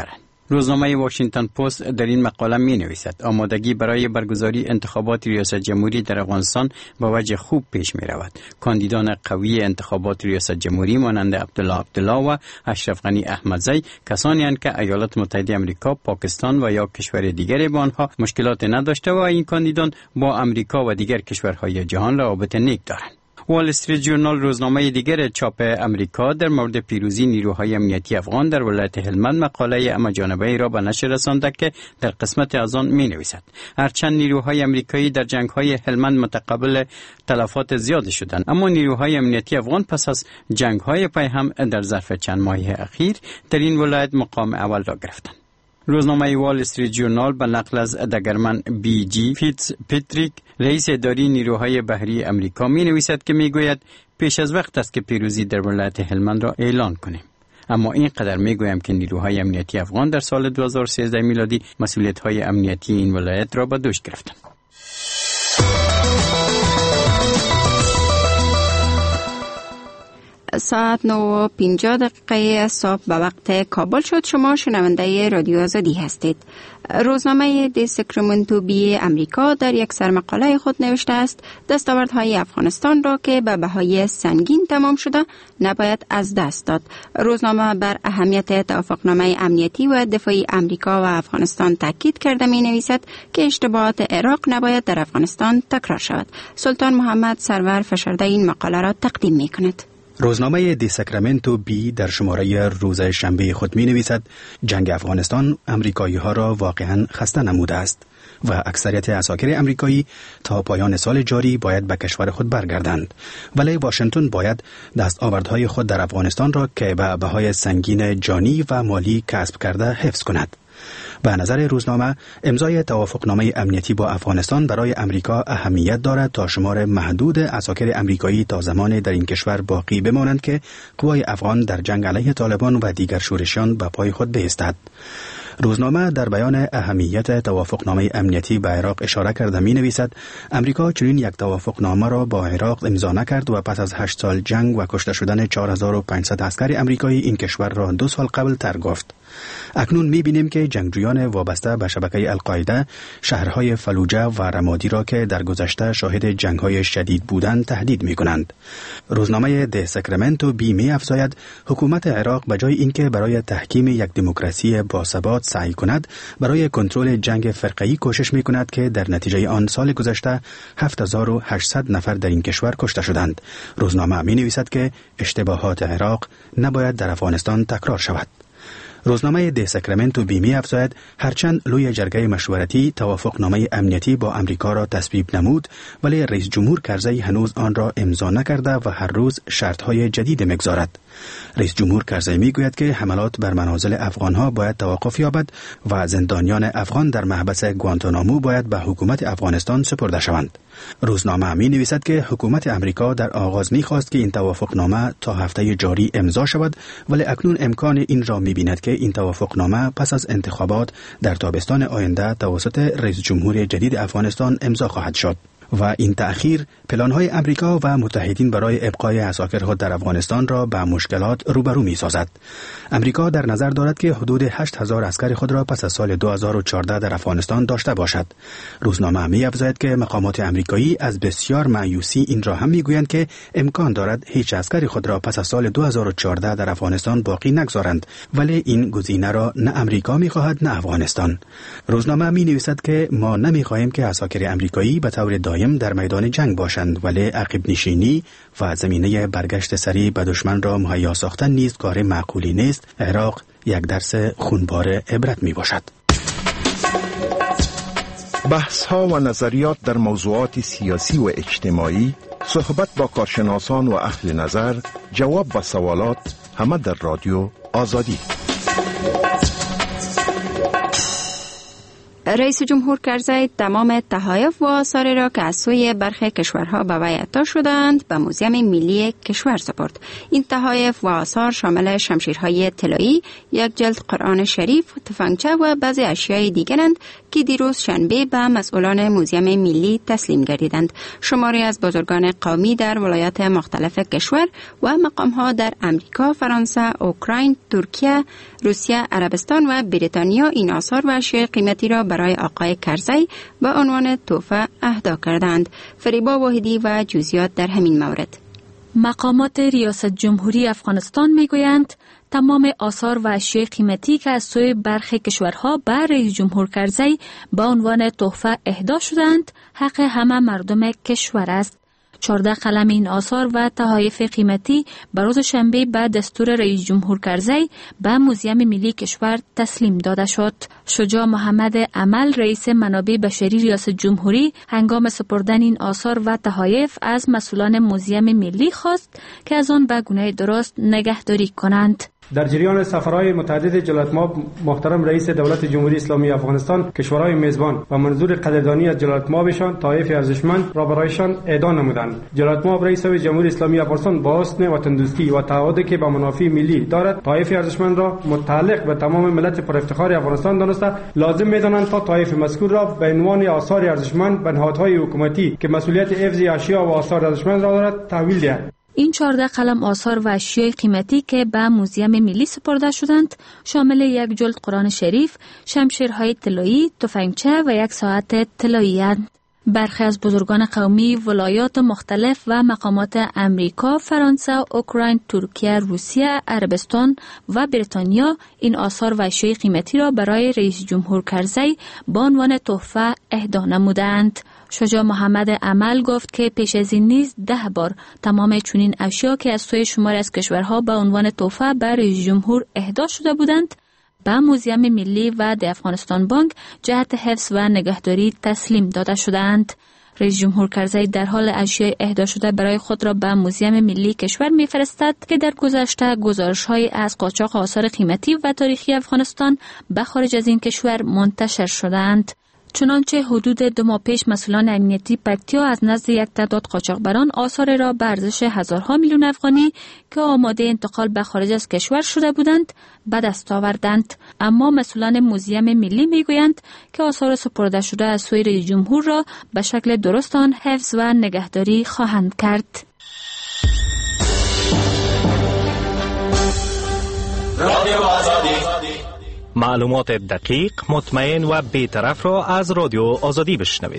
روزنامه واشنگتن پست در این مقاله می نویسد آمادگی برای برگزاری انتخابات ریاست جمهوری در افغانستان با وجه خوب پیش می رود. کاندیدان قوی انتخابات ریاست جمهوری مانند عبدالله عبدالله و اشرف غنی احمدزی کسانی اند که ایالات متحده آمریکا، پاکستان و یا کشور دیگری با آنها مشکلات نداشته و این کاندیدان با آمریکا و دیگر کشورهای جهان روابط نیک دارند. وال استریت جورنال روزنامه دیگر چاپ امریکا در مورد پیروزی نیروهای امنیتی افغان در ولایت هلمند مقاله اما جانبه را به نشر رسانده که در قسمت از آن می نویسد هرچند نیروهای امریکایی در جنگ‌های هلمند متقبل تلفات زیاد شدند، اما نیروهای امنیتی افغان پس از جنگ‌های پی هم در ظرف چند ماه اخیر در این ولایت مقام اول را گرفتند. روزنامه وال استریت جورنال به نقل از دگرمن بی جی فیتز پتریک رئیس اداری نیروهای بحری امریکا می نویسد که می گوید پیش از وقت است که پیروزی در ولایت هلمند را اعلان کنیم، اما اینقدر می گویم که نیروهای امنیتی افغان در سال دو هزار و سیزده میلادی مسئولیت های امنیتی این ولایت را به دوش گرفتند. ساعت نه و پنجاه دقیقه صبح به وقت کابل شد. شما شنونده رادیو آزادی هستید. روزنامه دی ساکرامنتو بی امریکا در یک سرمقاله خود نوشته است دستاوردهای افغانستان را که به بهای سنگین تمام شده نباید از دست داد. روزنامه بر اهمیت توافقنامه امنیتی و دفاعی امریکا و افغانستان تاکید کرده می نویسد که اشتباهات عراق نباید در افغانستان تکرار شود. سلطان محمد سرور فشرده این مقاله را تقدیم می کند. روزنامه دی ساکرامنتو بی در شماره روز شنبه خود می نویسد جنگ افغانستان امریکایی ها را واقعا خسته نموده است و اکثریت عساکر امریکایی تا پایان سال جاری باید به کشور خود برگردند، ولی واشنگتن باید دستاوردهای خود در افغانستان را که به بهای سنگین جانی و مالی کسب کرده حفظ کند. به نظر روزنامه امضای توافقنامه امنیتی با افغانستان برای امریکا اهمیت دارد تا شمار محدود عساکر امریکایی تا زمان در این کشور باقی بمانند که قوای افغان در جنگ علیه طالبان و دیگر شورشیان به پای خود بایستد. روزنامه در بیان اهمیت توافقنامه امنیتی با عراق اشاره کرده می نویسد امریکا چنین یک توافقنامه را با عراق امضا نکرد و پس از هشت سال جنگ و کشته شدن چهار هزار و پانصد عسکر امریکایی این کشور را دو سال قبل ترک گفت. اکنون می بینیم که جنگجویان وابسته به شبکه القاعده شهرهای فلوجه و رمادی را که در گذشته شاهد جنگهای شدید بودند تهدید می کنند. روزنامه دی ساکرامنتو بی می افزاید حکومت عراق به جای اینکه برای تحکیم یک دموکراسی باثبات سعی کند برای کنترل جنگ فرقه‌ای کوشش می کند که در نتیجه آن سال گذشته هفت هزار و هشتصد نفر در این کشور کشته شدند. روزنامه می نویسد که اشتباهات عراق نباید در افغانستان تکرار شود. روزنامه دی ساکرامنتو بی می افزاید هرچند لوی جرگه مشورتی توافقنامه امنیتی با امریکا را تصویب نمود، ولی رئیس جمهور کرزی هنوز آن را امضا نکرده و هر روز شرطهای جدید میگذارد. رئیس جمهور کرزی میگوید که حملات بر منازل افغانها باید توقف یابد و زندانیان افغان در محبس گوانتانامو باید به حکومت افغانستان سپرده شوند. روزنامه می نویسد که حکومت امریکا در آغاز می خواست که این توافقنامه تا هفته جاری امضا شود، ولی اکنون امکان این را می بیند که این توافقنامه پس از انتخابات در تابستان آینده توسط رئیس جمهور جدید افغانستان امضا خواهد شد. و این تأخیر پلان‌های امریکا و متحدین برای ابقای عساکر خود در افغانستان را به مشکلات روبرو می‌سازد. امریکا در نظر دارد که حدود هشت هزار عسکر خود را پس از سال دو هزار و چهارده در افغانستان داشته باشد. روزنامه می‌افزاید که مقامات امریکایی از بسیار مایوسی این را هم می‌گویند که امکان دارد هیچ عسکری خود را پس از سال دو هزار و چهارده در افغانستان باقی نگذارند، ولی این گزینه را نه امریکا می‌خواهد نه افغانستان. روزنامه می‌نویسد که ما نمی‌خواهیم که عساکر امریکایی به طور دائم در میدان جنگ باشند، ولی عقب نشینی و زمینه برگشت سریع به دشمن را مهیا ساختن نیز کار معقولی نیست. عراق یک درس خونبار عبرت می باشد. بحث ها و نظریات در موضوعات سیاسی و اجتماعی، صحبت با کارشناسان و اهل نظر، جواب و سوالات، همه در رادیو آزادی. رئیس جمهور کرزی تمام تحایف و آثاری را که از سوی برخی کشورها به وی عطا شدند به موزیم ملی کشور سپرد. این تحایف و آثار شامل شمشیرهای طلایی، یک جلد قرآن شریف، تفنگچه و بعضی اشیای دیگرند که دیروز شنبه به مسئولان موزیم ملی تسلیم گردیدند. شماری از بزرگان قومی در ولایات مختلف کشور و مقامها در امریکا، فرانسه، اوکراین، ترکیه، روسیه، عربستان و بریتانیا این آثار و اشیای قیمتی را برای آقای کرزی به عنوان تحفه اهدا کردند. فریبا واحدی و جزئیات در همین مورد. مقامات ریاست جمهوری افغانستان میگویند تمام آثار و اشیای قیمتی که از سوی برخی کشورها به رئیس جمهور کرزی به عنوان تحفه اهدا شدند حق همه مردم کشور است. چهارده قلم این آثار و تحایف قیمتی به روز شنبه به دستور رئیس جمهور کرزی به موزیم ملی کشور تسلیم داده شد. شجاع محمد عمل رئیس منابع بشری ریاست جمهوری هنگام سپردن این آثار و تحایف از مسئولان موزیم ملی خواست که از آن به گونه درست نگهداری کنند. در جریان سفرهای متعدد جلالتمآب محترم رئیس دولت جمهوری اسلامی افغانستان کشورهای میزبان و منظور قدردانی از جلالتمآبشان طایف ارزشمند را برایشان اهدا نمودند. جلالتمآب رئیس جمهوری اسلامی افغانستان با حسن وطن‌دوستی و تعهدی که به منافع ملی دارد طایف ارزشمند را متعلق به تمام ملت پر افتخار افغانستان دانسته لازم می‌دانند تا طایف مذکور را به عنوان آثار ارزشمند به نهادهای حکومتی که مسئولیت حفظ اشیا و آثار ارزشمند را دارد تحویل دهد. این چهارده قلم آثار و اشیای قیمتی که به موزیم ملی سپرده شدند شامل یک جلد قرآن شریف، شمشیرهای طلایی، تفنگچه و یک ساعت طلایی اند. برخی از بزرگان قومی ولایات مختلف و مقامات امریکا، فرانسه، اوکراین، ترکیه، روسیه، عربستان و بریتانیا این آثار و اشیای قیمتی را برای رئیس جمهور کرزی به عنوان تحفه اهدا نمودند. شجاع محمد عمل گفت که پیش از این نیز ده بار تمام چنین اشیا که از سوی شماری از کشورها به عنوان تحفه به رئیس جمهور اهدا شده بودند به موزیم ملی و د افغانستان بانک جهت حفظ و نگهداری تسلیم داده شدند. رئیس جمهور کرزی در حال اشیای اهدا شده برای خود را به موزیم ملی کشور می‌فرستد که در گذشته گزارش‌های از قاچاق آثار قیمتی و تاریخی افغانستان به خارج از این کشور منتشر شدند. چنانچه حدود دو ماه پیش مسئولان امنیتی پکتیا از نزد یک تعداد قاچاقبران آثار را به ارزش هزارها میلیون افغانی که آماده انتقال به خارج از کشور شده بودند به دست آوردند. اما مسئولان موزیم ملی میگویند که آثار سپرده شده از سوی رئیس جمهور را به شکل درست آن حفظ و نگهداری خواهند کرد. رادیو آزادی معلومات دقیق، مطمئن و بی‌طرف را از رادیو آزادی بشنوید.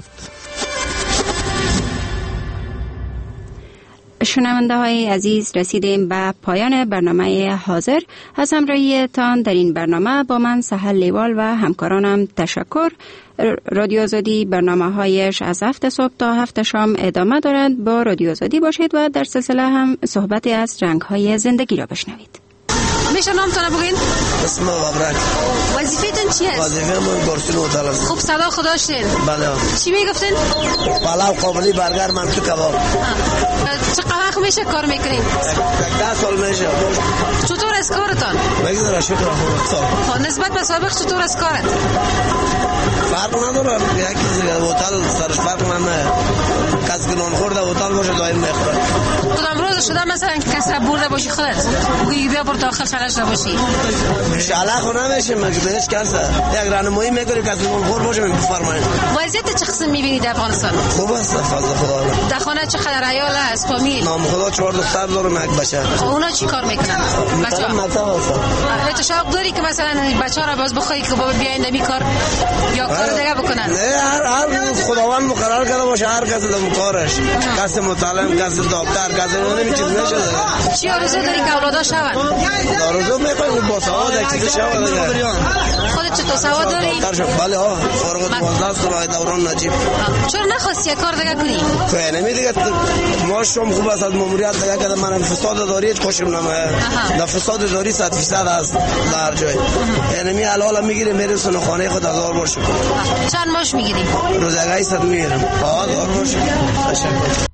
شنونده های عزیز، رسیدیم به پایان برنامه حاضر. از همراهی تان در این برنامه با من سهل لیوال و همکارانم تشکر. رادیو آزادی برنامه هایش از هفت صبح تا هفت شام ادامه دارد. با رادیو آزادی باشید و در سلسله هم صحبت از رنگ های زندگی را بشنوید. میشه نامتون بگین؟ اسم مبرک. وظیفتون چی است؟ وظیفه من گرسون هتل است. خوب صدا خدا داشتین؟ بله. چی میگفتین؟ پلاو، قابلی، برگر، منفی کباب. چقدر وقت میشه کار میکنین؟ ده سال میشه. چطور از کارتان؟ بگذار شکر خدا. نسبت به سابق چطور از کارت؟ فرق نداره. یکی هتل سرش فرق من کسی که نان خورده هتل باشه دایم میخوره. کدام روز شده مثلا کس را برده باشی خودت؟ بگی بیا بر داخل شلش را باشی. شله خو نمیشه مگه بهش کس یک راهنمایی میکنه کسی نان خور باشه میفرمایید. وضعیت چه قسم میبینی در افغانستان؟ خوب است فضل خدا. در خانه چقدر عیال است فامیل؟ نام خدا چهار دختر دارم یک بچه. خب اونا چی کار میکنن؟ بچه‌ها مکتب هستن. تو شوق داری که مثلا بچه‌ها را باز بخوای که بابا بیاین دمی کار یا کار دیگه بکنن؟ نه هر هر خداوند مقرر کرده باشه هر کسی دم کارش. کسی متعلم، کسی دکتر، کسی اون چیز نشه. چی آرزو داری که اولادا شون؟ آرزو میکنم با سواد یک چیز شون دیگه. خودت چطور سواد داری؟ بله ها، فارغ التحصیل سرای دوران نجیب. چرا نخواستی کار دیگه کنی؟ که نمی دیگه ماشم خوب است از ماموریت دیگه که من فساد داری هیچ خوشم نمیاد. در فساد داری صد درصد است در جای. یعنی حلال میگیری میرسونه خانه خود هزار بار شد. چند ماش میگیری؟ روزگاری صد میگیرم. هزار بار شد. تشکر.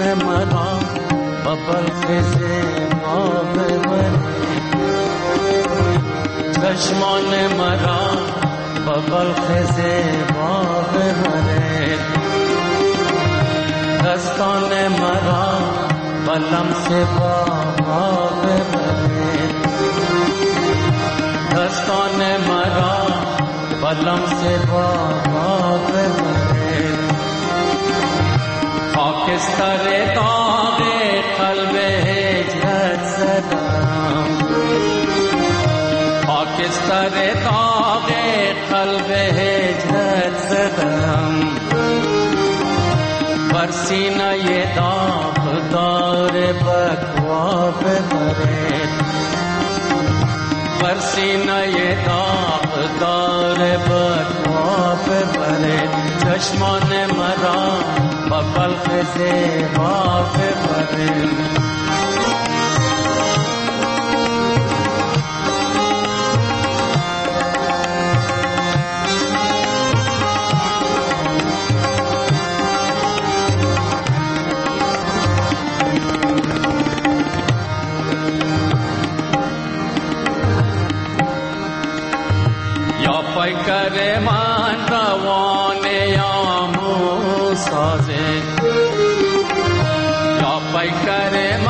مرا با بلخز ما ببره چشمان مرا با بلخز ما ببره دستان مرا با لمس با ما ببره دستان مرا با لمس با ما ببره خاکستر داغ قلب هجرت زدم خاکستر داغ قلب هجرت زدم بر سینه داغدار بکوا ببرد بر سینه داغدار بکوا ببرد چشمان مرا با بلخز ما ببرد پیکر من روان یا موسازه یا پیکر